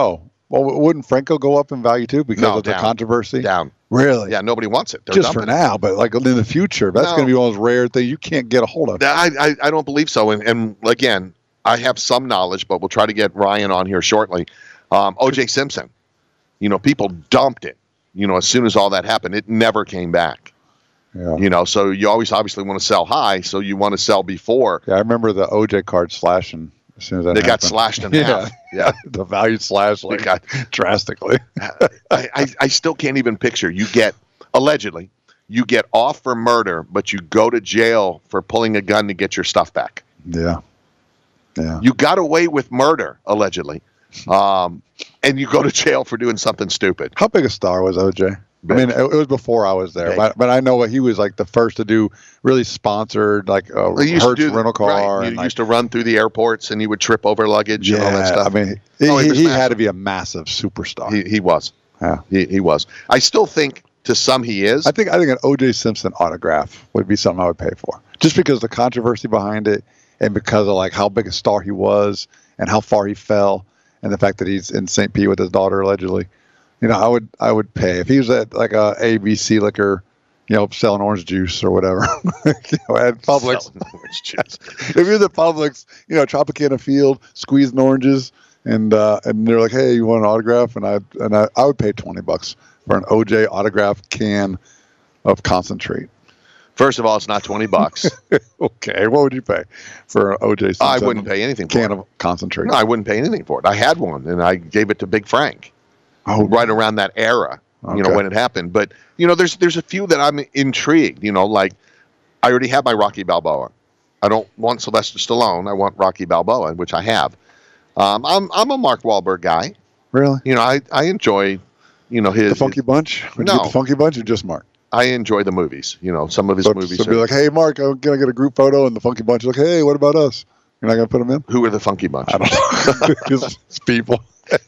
Well, wouldn't Franco go up in value too because No, of the down. controversy? Down. Really? Yeah, nobody wants it. They're Just for dumping it. now, but like in the future, that's No. going to be one of those rare things you can't get a hold of. I, I, I don't believe so. And, and again, I have some knowledge, but we'll try to get Ryan on here shortly. Um, O J Simpson, you know, people dumped it. You know, as soon as all that happened, it never came back. Yeah. You know, so you always obviously want to sell high, so you want to sell before. Yeah, I remember the O J card slashing as soon as that They got happened. slashed in yeah. half. Yeah. The value slashed like got- drastically. I, I, I still can't even picture. You get, allegedly, you get off for murder, but you go to jail for pulling a gun to get your stuff back. Yeah. Yeah. You got away with murder, allegedly, um, and you go to jail for doing something stupid. How big a star was O J? I mean, it, it was before I was there, Big. but, but I know he was like the first to do really sponsored, like uh, They used to Hertz do- rental car. right, and You like, used to run through the airports, and he would trip over luggage yeah, and all that stuff. I mean, he, Oh, he he, was he massive. had to be a massive superstar. He, he was. Yeah. He, he was. I still think to some he is. I think I think an O J Simpson autograph would be something I would pay for, just because of the controversy behind it, and because of like how big a star he was, and how far he fell, and the fact that he's in Saint Pete with his daughter allegedly. You know, I would I would pay if he was at like a A B C liquor, you know, selling orange juice or whatever. you know, at Publix. Selling orange juice. If he was at Publix, you know, Tropicana Field, squeezing oranges, and uh, and they're like, hey, you want an autograph? And I and I, I would pay twenty bucks for an O J autograph can of concentrate. First of all, it's not twenty bucks. Okay, what would you pay for an O J Simpson? I wouldn't pay anything for can it. of concentrate. No, I wouldn't pay anything for it. I had one, and I gave it to Big Frank. Oh, right around that era, you know, Okay. when it happened. But you know, there's there's a few that I'm intrigued. You know, like I already have my Rocky Balboa. I don't want Sylvester Stallone. I want Rocky Balboa, which I have. Um, I'm I'm a Mark Wahlberg guy. Really? You know, I, I enjoy, you know, his The Funky Bunch? Would you No. get the Funky Bunch or just Mark? I enjoy the movies. You know, some of his So, movies. so are, be like, hey, Mark, I'm gonna get a group photo, and the Funky Bunch is like, hey, what about us? You're not gonna put them in? Who are the Funky Bunch? I don't know. Just it's people.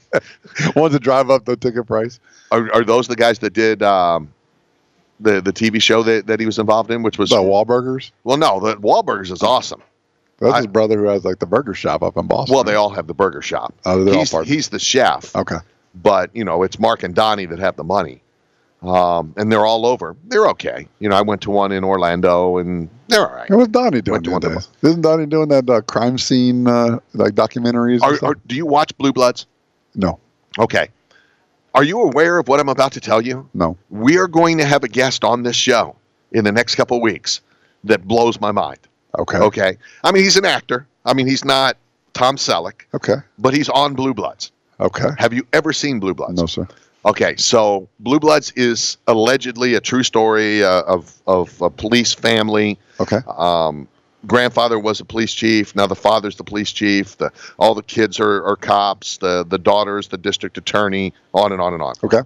Ones that drive up the ticket price. Are, are those the guys that did um, the the T V show that, that he was involved in, which was The Wahlburgers. well, no, the Wahlburgers is awesome. That's I- his brother who has like the burger shop up in Boston. Well, they all have the burger shop. Oh, they're all he's, part of it. he's the chef. Okay. But you know, it's Mark and Donnie that have the money, um, and they're all over. They're okay. You know, I went to one in Orlando, and they're all right. And what's Donnie doing Went to these one of days? Isn't Donnie doing that uh, crime scene uh, like documentaries? and Are, stuff? are, do you watch Blue Bloods? No, Okay. Are you aware of what I'm about to tell you? no. We are going to have a guest on this show in the next couple of weeks that blows my mind. Okay. Okay. I mean, he's an actor. I mean, he's not Tom Selleck, Okay. but he's on Blue Bloods. Okay. Have you ever seen Blue Bloods? No, sir. Okay, so Blue Bloods is allegedly a true story uh, of of a police family. Okay. Um, grandfather was a police chief. Now the father's the police chief. The, all the kids are, are cops. The the daughter's the district attorney. On and on and on. Okay.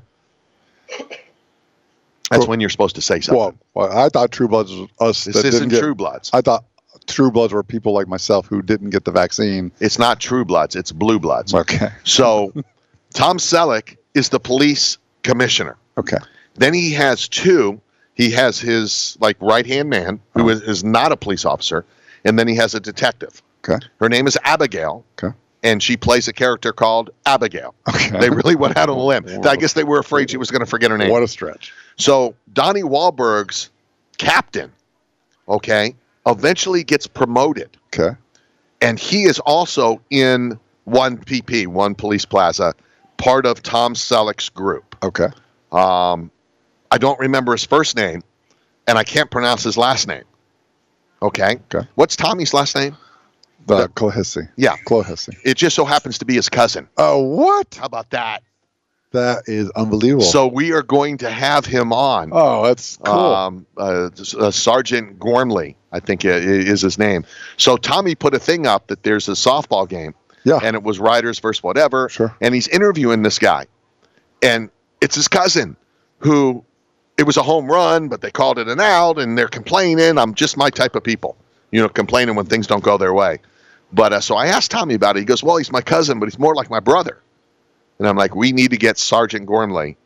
That's when you're supposed to say something. Well, well, I thought True Bloods was us. This that isn't didn't get, True Bloods. I thought True Bloods were people like myself who didn't get the vaccine. It's not True Bloods. It's Blue Bloods. Okay. So Tom Selleck is the police commissioner. Okay. Then he has two. He has his like right hand man who is, is not a police officer, and then he has a detective. Okay. Her name is Abigail. Okay. And she plays a character called Abigail. Okay. They really went out on a limb. I guess they were afraid she was going to forget her name. What a stretch. So Donnie Wahlberg's captain, okay, eventually gets promoted. Okay. And he is also in one P P, One Police Plaza, part of Tom Selleck's group. Okay. Um, I don't remember his first name, and I can't pronounce his last name. Okay. Okay. What's Tommy's last name? The Clohissy. Yeah. Clohissy. It just so happens to be his cousin. Oh, what? How about that? That is unbelievable. So we are going to have him on. Oh, that's cool. Um, uh, uh, Sergeant Gormley, I think i- is his name. So Tommy put a thing up that there's a softball game. Yeah. And it was Riders versus whatever. Sure. And he's interviewing this guy. And it's his cousin who, it was a home run, but they called it an out, and they're complaining. I'm just my type of people, you know, complaining when things don't go their way. But uh, so I asked Tommy about it. He goes, well, he's my cousin, but he's more like my brother. And I'm like, we need to get Sergeant Gormley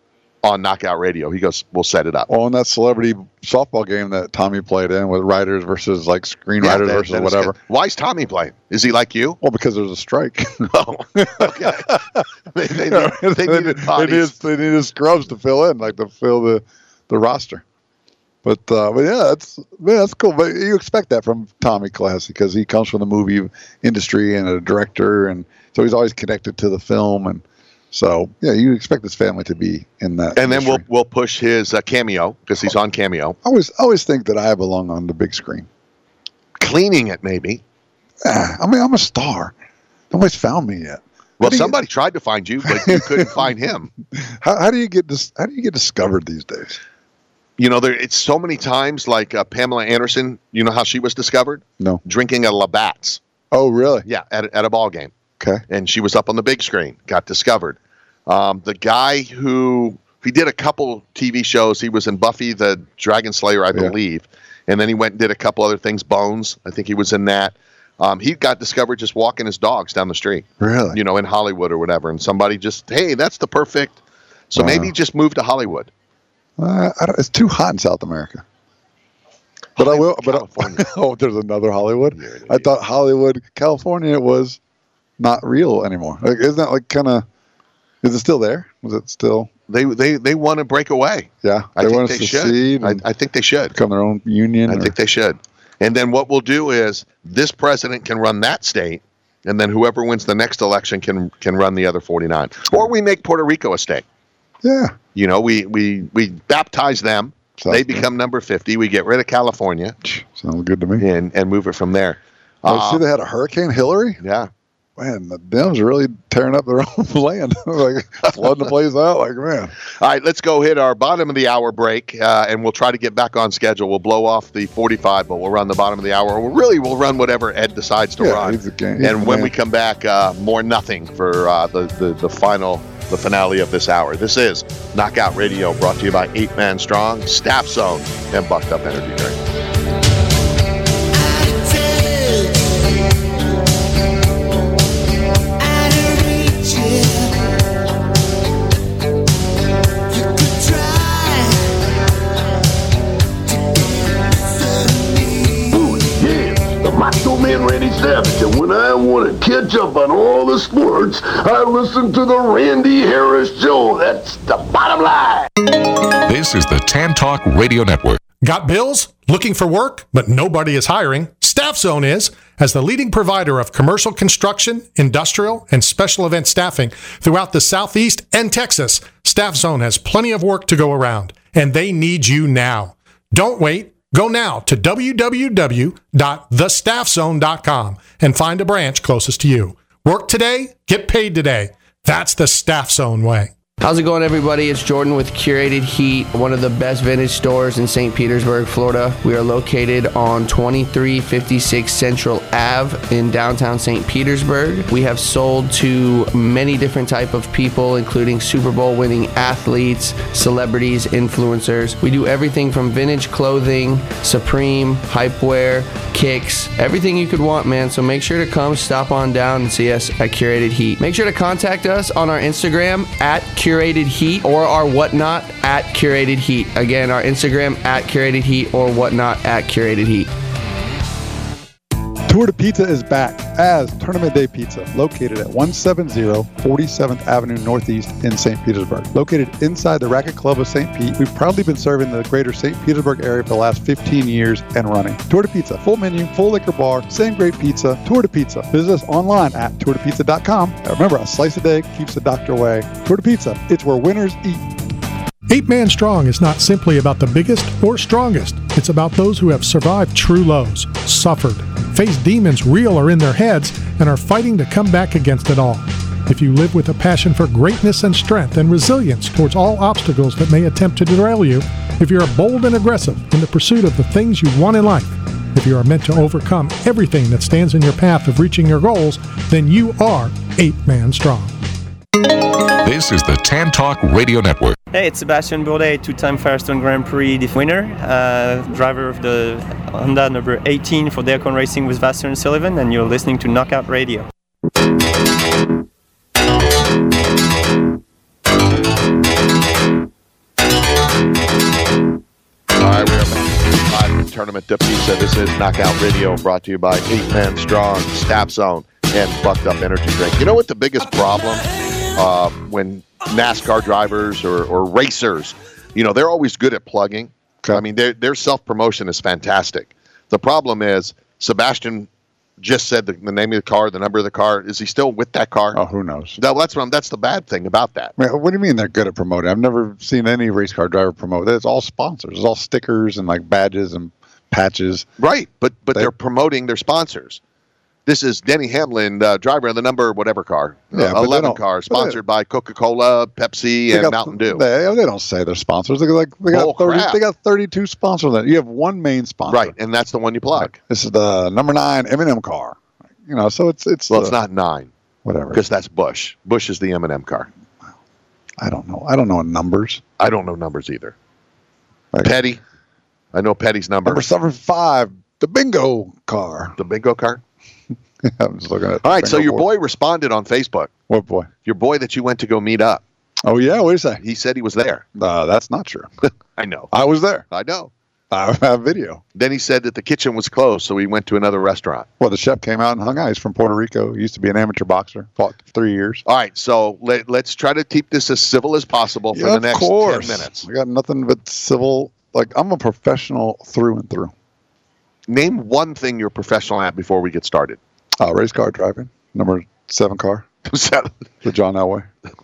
on Knockout Radio. He goes, we'll set it up. Well, in that celebrity softball game that Tommy played in with writers versus like screenwriters Yeah, that- versus that is whatever. good. Why is Tommy playing? Is he like you? Well, because there's a strike. Oh, okay. they, they, need, they they, needed need, bodies. they needed scrubs to fill in, like to fill the, the roster. But uh, but yeah, that's man, that's cool. But you expect that from Tommy Classy because he comes from the movie industry and a director, and so he's always connected to the film, and so yeah, you expect his family to be in that. And then industry. we'll we'll push his uh, Cameo because he's on Cameo. I always I always think that I belong on the big screen. Cleaning it, maybe. Ah, I mean, I'm a star. Nobody's found me yet. Well, How do you- somebody tried to find you, but you couldn't find him. How, how do you get this? How do you get discovered these days? You know, there it's so many times like uh, Pamela Anderson. You know how she was discovered? No. Drinking a Labatt's. Oh, really? Yeah, at, at a ball game. Okay. And she was up on the big screen, got discovered. Um, the guy who he did a couple T V shows. He was in Buffy the Dragon Slayer, I Yeah. believe. And then he went and did a couple other things. Bones, I think he was in that. Um, he got discovered just walking his dogs down the street. Really? You know, in Hollywood or whatever. And somebody just, hey, that's the perfect. So Wow. maybe just move to Hollywood. Uh, I don't, it's too hot in South America. But I will. But I, oh, there's another Hollywood. I thought Hollywood, California, was not real anymore. Like, isn't that like kind of? Is it still there? Was it still? They they they want to break away. Yeah, I they think want they to should. secede. I, and I think they should. become their own union. I or- think they should. And then what we'll do is this president can run that state, and then whoever wins the next election can can run the other forty-nine. Or we make Puerto Rico a state. Yeah. You know, we we we baptize them. Sounds they good. become number fifty. We get rid of California. Sounds good to me. And and move it from there. Oh, Uh, see, they had a Hurricane Hillary. Yeah. Man, the Dems are really tearing up their own land, like flooding the place out. Like, man. All right, let's go hit our bottom of the hour break, uh, and we'll try to get back on schedule. We'll blow off the forty-five, but we'll run the bottom of the hour. We'll really, we'll run whatever Ed decides to Yeah, run. he's the game- he's And the when man. we come back, uh, more nothing for uh, the, the the final, the finale of this hour. This is Knockout Radio, brought to you by Eight Man Strong, Staff Zone, and Bucked Up Energy Drink. The Macho Man Randy Savage, and when I want to catch up on all the sports, I listen to the Randy Harris Show. That's the bottom line. This is the Tan Talk Radio Network. Got bills? Looking for work, but nobody is hiring? Staff Zone is. As the leading provider of commercial construction, industrial, and special event staffing throughout the Southeast and Texas, Staff Zone has plenty of work to go around, and they need you now. Don't wait. Go now to w w w dot the staff zone dot com and find a branch closest to you. Work today, get paid today. That's the Staff Zone way. How's it going, everybody? It's Jordan with Curated Heat, one of the best vintage stores in Saint Petersburg, Florida. We are located on twenty-three fifty-six Central Avenue in downtown Saint Petersburg. We have sold to many different type of people, including Super Bowl winning athletes, celebrities, influencers. We do everything from vintage clothing, Supreme, hypewear, kicks, everything you could want, man. So make sure to come, stop on down, and see us at Curated Heat. Make sure to contact us on our Instagram at Curated Heat or our whatnot at Curated Heat. Again, our Instagram at Curated Heat or whatnot at Curated Heat. Tour de Pizza is back as Tournament Day Pizza, located at one seventy forty-seventh Avenue Northeast in Saint Petersburg. Located inside the Racket Club of Saint Pete, we've proudly been serving the greater Saint Petersburg area for the last fifteen years and running. Tour de Pizza, full menu, full liquor bar, same great pizza, Tour de Pizza. Visit us online at tour de pizza dot com. And remember, a slice a day keeps the doctor away. Tour de Pizza, it's where winners eat. Eight Man Strong is not simply about the biggest or strongest. It's about those who have survived true lows, suffered, faced demons real or in their heads, and are fighting to come back against it all. If you live with a passion for greatness and strength and resilience towards all obstacles that may attempt to derail you, if you're bold and aggressive in the pursuit of the things you want in life, if you are meant to overcome everything that stands in your path of reaching your goals, then you are Eight Man Strong. This is the Tan Talk Radio Network. Hey, it's Sebastian Bourdais, two-time Firestone Grand Prix winner, uh, driver of the Honda number eighteen for Deacon Racing with Vassar and Sullivan, and you're listening to Knockout Radio. tournament to pizza. This is Knockout Radio, brought to you by Eight Man Strong, Staff Zone, and Bucked Up Energy Drink. You know what the biggest problem uh, when NASCAR drivers or, or racers, you know, they're always good at plugging. I mean, their their self-promotion is fantastic. The problem is Sebastian just said the, the name of the car, the number of the car. Is he still with that car? Oh, who knows? No, that's what I'm, that's the bad thing about that. Man, what do you mean they're good at promoting? I've never seen any race car driver promote. It's all sponsors. It's all stickers and like badges and patches. Right, but but they, they're promoting their sponsors. This is Denny Hamlin, uh, driver of the number whatever car, yeah, uh, eleven car, sponsored by Coca-Cola, Pepsi, and got, Mountain Dew. They, they don't say they're sponsors. They got like they got Bull thirty. crap. They got thirty-two sponsors. That you have one main sponsor, Right, and that's the one you plug. This is the number nine M and M car. You know, so it's it's. Well, the, it's not nine, whatever, because that's Bush. Bush is the M and M car. I don't know. I don't know numbers. I don't know numbers either. Like, Petty, I know Petty's number. Number seventy-five, the bingo car. The bingo car. I'm just looking at. All right, so your board. boy responded on Facebook. What boy? Your boy that you went to go meet up. Oh yeah, what did he say? He said he was there. Uh, that's not true. I know. I was there. I know. I have video. Then he said that the kitchen was closed, so he went to another restaurant. Well, the chef came out and hung out. He's from Puerto Rico. He used to be an amateur boxer. Fought three years. All right, so let, let's try to keep this as civil as possible for yeah, the next of course. ten minutes. I got nothing but civil. Like, I'm a professional through and through. Name one thing you're professional at before we get started. Uh, race car driving. Number seven car. Seven. The John Elway.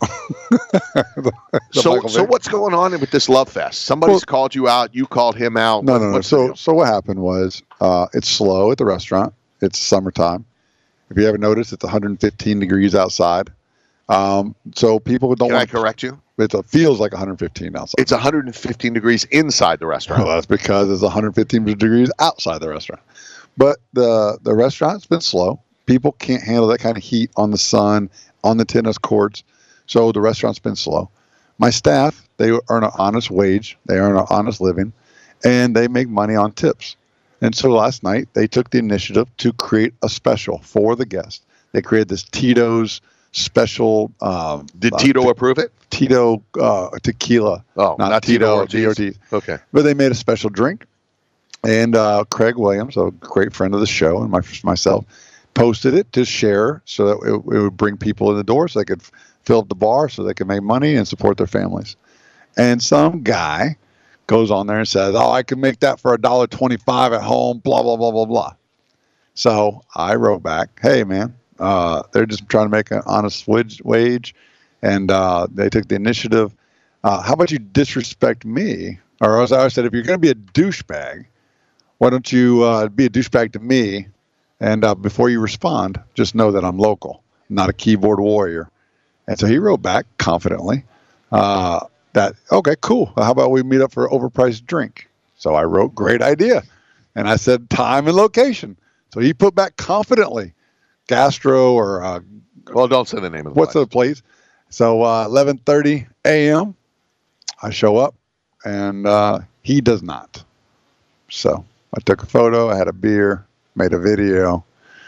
the, the so, so what's going on with this love fest? Somebody's well, called you out. You called him out. No, what, no, no. So, so what happened was uh, it's slow at the restaurant. It's summertime. If you haven't noticed, it's one hundred fifteen degrees outside. Um, so people don't. Can want I correct you? It feels like one hundred fifteen outside. It's one hundred fifteen degrees inside the restaurant. Well, that's because it's one hundred fifteen degrees outside the restaurant. But the the restaurant's been slow. People can't handle that kind of heat on the sun, on the tennis courts. So the restaurant's been slow. My staff, they earn an honest wage. They earn an honest living. And they make money on tips. And so last night, they took the initiative to create a special for the guests. They created this Tito's special. Um, Did Tito uh, te- approve it? Tito uh, tequila. Oh, not, not Tito, Tito Ortiz. Okay. But they made a special drink. And uh, Craig Williams, a great friend of the show, and my, myself, posted it to share so that it, it would bring people in the door so they could f- fill up the bar so they could make money and support their families. And some guy goes on there and says, oh, I can make that for one dollar twenty-five at home, blah, blah, blah, blah, blah. So I wrote back, hey, man, uh, they're just trying to make an honest wage, wage and uh, they took the initiative. Uh, how about you disrespect me? Or as I said, if you're going to be a douchebag, why don't you uh, be a douchebag to me? And uh, before you respond, just know that I'm local, not a keyboard warrior. And so he wrote back confidently uh, that, okay, cool. How about we meet up for an overpriced drink? So I wrote, great idea. And I said, time and location. So he put back confidently, Gastro or... Uh, well, don't say the name of the What's place. the place? So uh, eleven thirty a.m., I show up, and uh, he does not. So I took a photo. I had a beer. Made a video.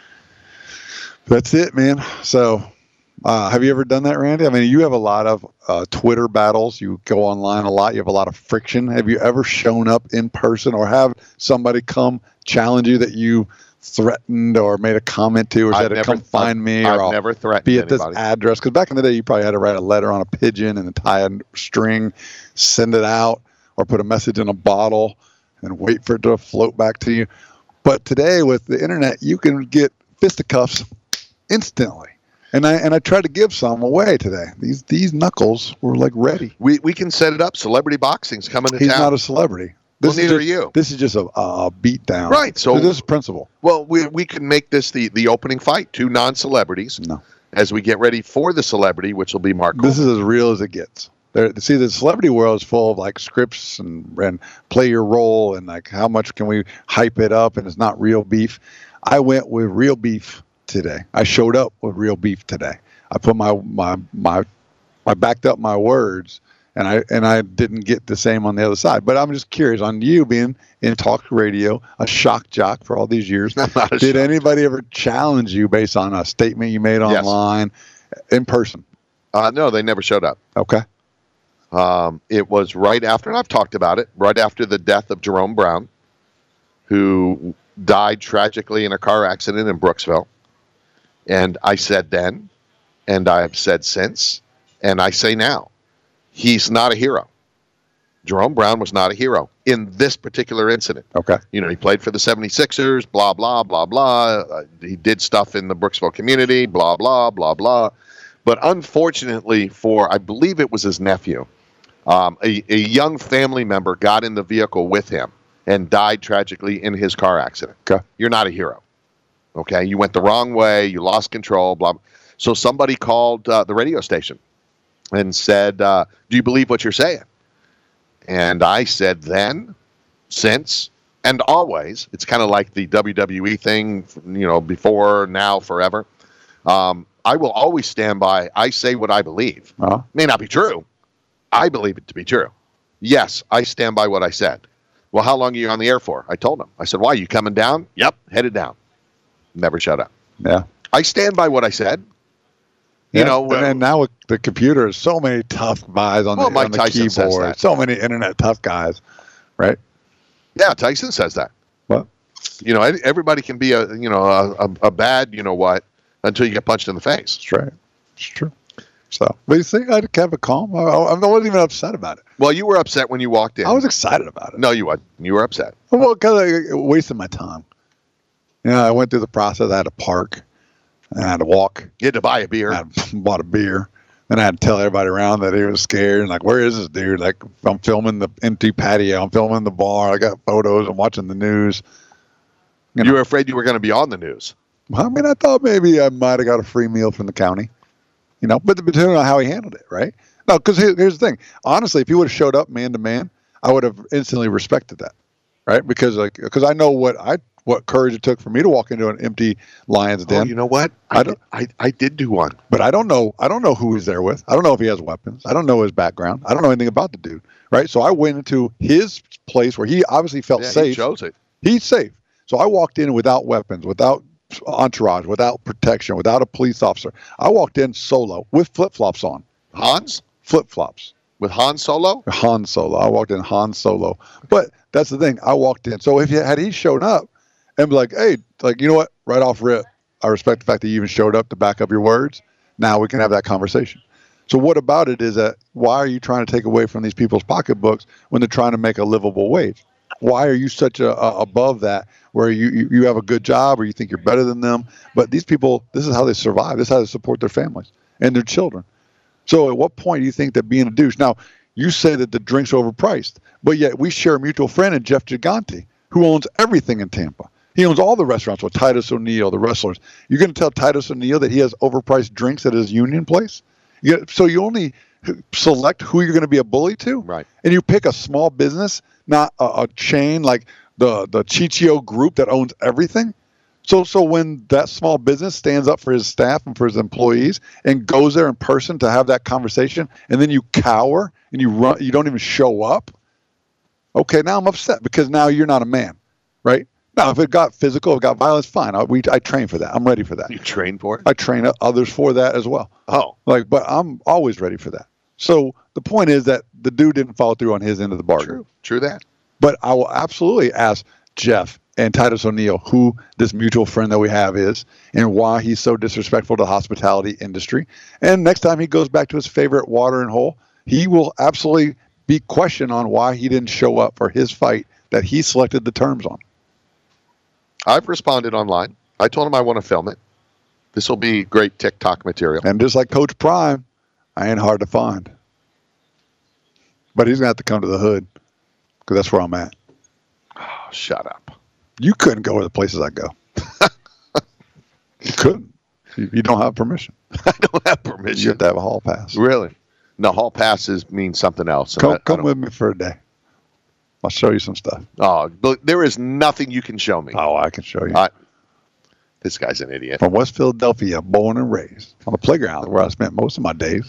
That's it, man. So, uh, have you ever done that, Randy? I mean, you have a lot of uh, Twitter battles. You go online a lot. You have a lot of friction. Have you ever shown up in person or have somebody come challenge you that you threatened or made a comment to or I've said, never, come find I've, me? I've or I'll never threatened be at anybody. this address? Because back in the day, you probably had to write a letter on a pigeon and tie a string, send it out, or put a message in a bottle and wait for it to float back to you. But today with the internet, you can get fisticuffs instantly. And I and I tried to give some away today. These these knuckles were like ready. We we can set it up. Celebrity boxing's coming to He's town. not a celebrity. This Well, neither is just, are you. This is just a, a beat down. Right. So this is principle. Well, we we can make this the, the opening fight. Two non-celebrities. No. As we get ready for the celebrity, which will be Mark. This is as real as it gets. There, see, the celebrity world is full of like scripts and, and play your role and like how much can we hype it up and it's not real beef. I went with real beef today. I showed up with real beef today. I put my my my I backed up my words and I and I didn't get the same on the other side. But I'm just curious on you being in talk radio, a shock jock for all these years. Did anybody ever challenge you based on a statement you made online in person? Uh, no, they never showed up. Okay. Um, it was right after, and I've talked about it, right after the death of Jerome Brown. who died tragically in a car accident in Brooksville. And I said then, and I've said since, and I say now, he's not a hero. Jerome Brown was not a hero in this particular incident. Okay. You know, he played for the seventy-sixers, blah, blah, blah, blah. Uh, he did stuff in the Brooksville community, blah, blah, blah, blah. But unfortunately for, I believe it was his nephew, um, a, a young family member got in the vehicle with him and died tragically in his car accident. Okay. You're not a hero. Okay. You went the wrong way. You lost control, blah. So somebody called uh, the radio station and said, uh, do you believe what you're saying? And I said then, since, and always, it's kind of like the W W E thing, you know, before, now, forever. Um, I will always stand by, I say what I believe. Uh-huh. May not be true. I believe it to be true. Yes, I stand by what I said. Well, how long are you on the air for? I told him. I said, why, you coming down? Yep, headed down. Never shut up. Yeah. I stand by what I said. You yeah, know, and, and now with the computer, so many tough guys on well, the, Mike on the Tyson says keyboard. that. So many internet tough guys, right? Yeah, Tyson says that. What? You know, everybody can be a you know a, a, a bad you know what until you get punched in the face. That's right. It's true. So, but you see, I kept it calm. I, I wasn't even upset about it. Well, you were upset when you walked in. I was excited about it. No, you weren't. You were upset. Well, because I wasted my time. You know, I went through the process. I had to park. I had to walk. You had to buy a beer. I had bought a beer. Then I had to tell everybody around that he was scared. And like, where is this dude? Like, I'm filming the empty patio. I'm filming the bar. I got photos. I'm watching the news. You, know, you were afraid you were going to be on the news. Well, I mean, I thought maybe I might have got a free meal from the county. You know, but depending on how he handled it, right? No, because here, here's the thing. Honestly, if he would have showed up man to man, I would have instantly respected that, right? Because like, because I know what I what courage it took for me to walk into an empty Lions den. Oh, you know what? I, I don't. I, I did do one, but I don't know. I don't know who he's there with. I don't know if he has weapons. I don't know his background. I don't know anything about the dude, right? So I went into his place where he obviously felt yeah, safe. He chose it. He's safe. So I walked in without weapons, without entourage, without protection, without a police officer. I walked in solo with flip-flops on. Hans? Flip-flops. With Han Solo? Han Solo. I walked in Han Solo. But that's the thing. I walked in. So if he, had he shown up and be like, hey, like, you know what? Right off rip, I respect the fact that you even showed up to back up your words. Now we can have that conversation. So what about it is that why are you trying to take away from these people's pocketbooks when they're trying to make a livable wage? Why are you such a, a above that where you, you, you have a good job or you think you're better than them? But these people, this is how they survive. This is how they support their families and their children. So at what point do you think that being a douche? Now, you say that the drinks are overpriced, but yet we share a mutual friend in Jeff Gigante, who owns everything in Tampa. He owns all the restaurants with Titus O'Neil, the wrestlers. You're going to tell Titus O'Neil that he has overpriced drinks at his union place? You, so you only select who you're going to be a bully to? Right. And you pick a small business, not a, a chain like the, the Chichio group that owns everything? So so when that small business stands up for his staff and for his employees and goes there in person to have that conversation, and then you cower and you run, you don't even show up. Okay, now I'm upset because now you're not a man, right? Now, if it got physical, if it got violence, fine. I, we, I train for that. I'm ready for that. You train for it? I train others for that as well. Oh. Like, but I'm always ready for that. So the point is that the dude didn't follow through on his end of the bargain. True. True that. But I will absolutely ask Jeff and Titus O'Neil who this mutual friend that we have is and why he's so disrespectful to the hospitality industry. And next time he goes back to his favorite watering hole, he will absolutely be questioned on why he didn't show up for his fight that he selected the terms on. I've responded online. I told him I want to film it. This will be great TikTok material. And just like Coach Prime, I ain't hard to find. But he's going to have to come to the hood because that's where I'm at. Oh, shut up. You couldn't go to the places I go. You couldn't. You, you don't have permission. I don't have permission. You have to have a hall pass. Really? No, hall passes mean something else. Come, I, come I with me for a day. I'll show you some stuff. Oh, but there is nothing you can show me. Oh, I can show you. I, this guy's an idiot. From West Philadelphia, born and raised on the playground where I spent most of my days.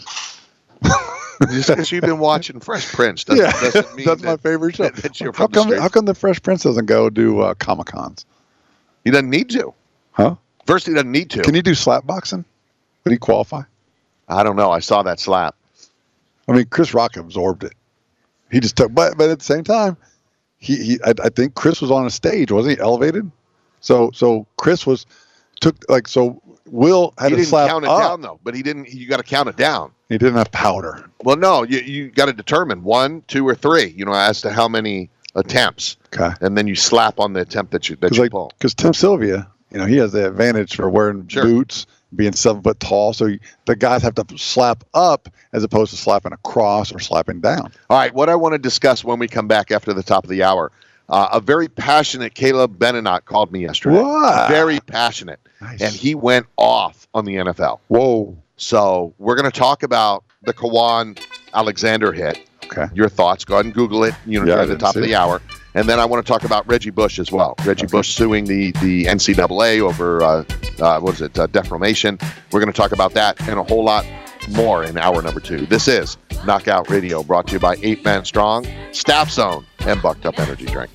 Just because you've been watching Fresh Prince doesn't, yeah, doesn't mean that's that, my favorite show. That, that you're how, from the come, street. how come the Fresh Prince doesn't go do uh, Comic Cons? He doesn't need to. Huh? First, he doesn't need to. Can he do slap boxing? Would he qualify? I don't know. I saw that slap. I mean, Chris Rock absorbed it. He just took, but but at the same time, he, he I, I think Chris was on a stage, wasn't he? Elevated. So so Chris was took like so. Will had he to didn't slap count it up. down though, but he didn't. You got to count it down. He didn't have powder. Well, no, you you got to determine one, two, or three. You know, as to how many attempts. Okay. And then you slap on the attempt that you that you like, pull. Because Tim Sylvia, you know, he has the advantage for wearing Sure. boots, being seven foot tall. So you, the guys have to slap up as opposed to slapping across or slapping down. All right, what I want to discuss when we come back after the top of the hour. Uh, a very passionate Caleb Benenot called me yesterday. What? Very passionate. Nice. And he went off on the N F L. Whoa. So we're going to talk about the Kawan Alexander hit. Okay. Your thoughts. Go ahead and Google it. You know, Yeah, I at the didn't top see of the it. hour. And then I want to talk about Reggie Bush as well. Reggie Bush suing the, the N C double A over, uh, uh, what is it, uh, defamation. We're going to talk about that and a whole lot more in hour number two. This is Knockout Radio, brought to you by Eight Man Strong, Staff Zone, and Bucked Up Energy Drink.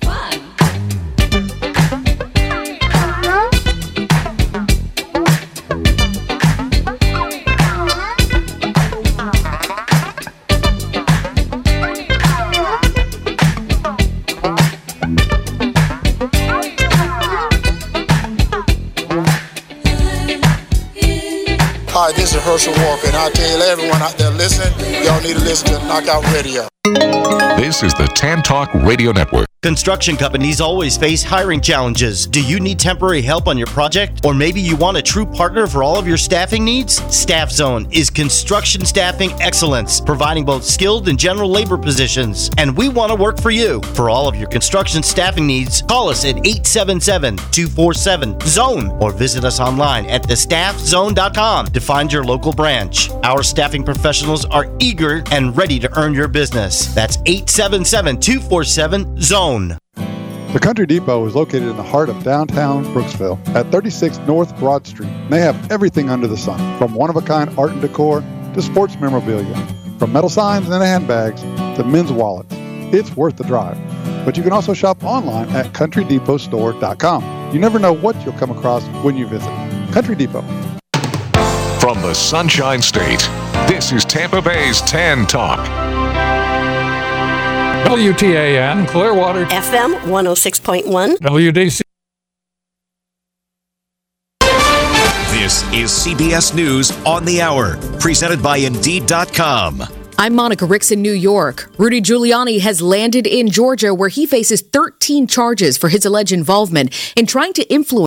Hi, this is Herschel Walker, and I tell everyone out there, listen, y'all need to listen to Knockout Radio. This is the Tan Talk Radio Network. Construction companies always face hiring challenges. Do you need temporary help on your project? Or maybe you want a true partner for all of your staffing needs? Staff Zone is construction staffing excellence, providing both skilled and general labor positions. And we want to work for you. For all of your construction staffing needs, call us at eight seven seven, two four seven, zone or visit us online at the staff zone dot com to find your local branch. Our staffing professionals are eager and ready to earn your business. That's eight seven seven, two four seven, zone. The Country Depot is located in the heart of downtown Brooksville at thirty-six North Broad Street. They have everything under the sun, from one-of-a-kind art and decor to sports memorabilia, from metal signs and handbags to men's wallets. It's worth the drive. But you can also shop online at country depot store dot com. You never know what you'll come across when you visit. Country Depot. From the Sunshine State, this is Tampa Bay's Tan Talk. W T A N, Clearwater. F M one oh six point one. W D C. This is C B S News on the Hour, presented by Indeed dot com. I'm Monica Ricks in New York. Rudy Giuliani has landed in Georgia, where he faces thirteen charges for his alleged involvement in trying to influence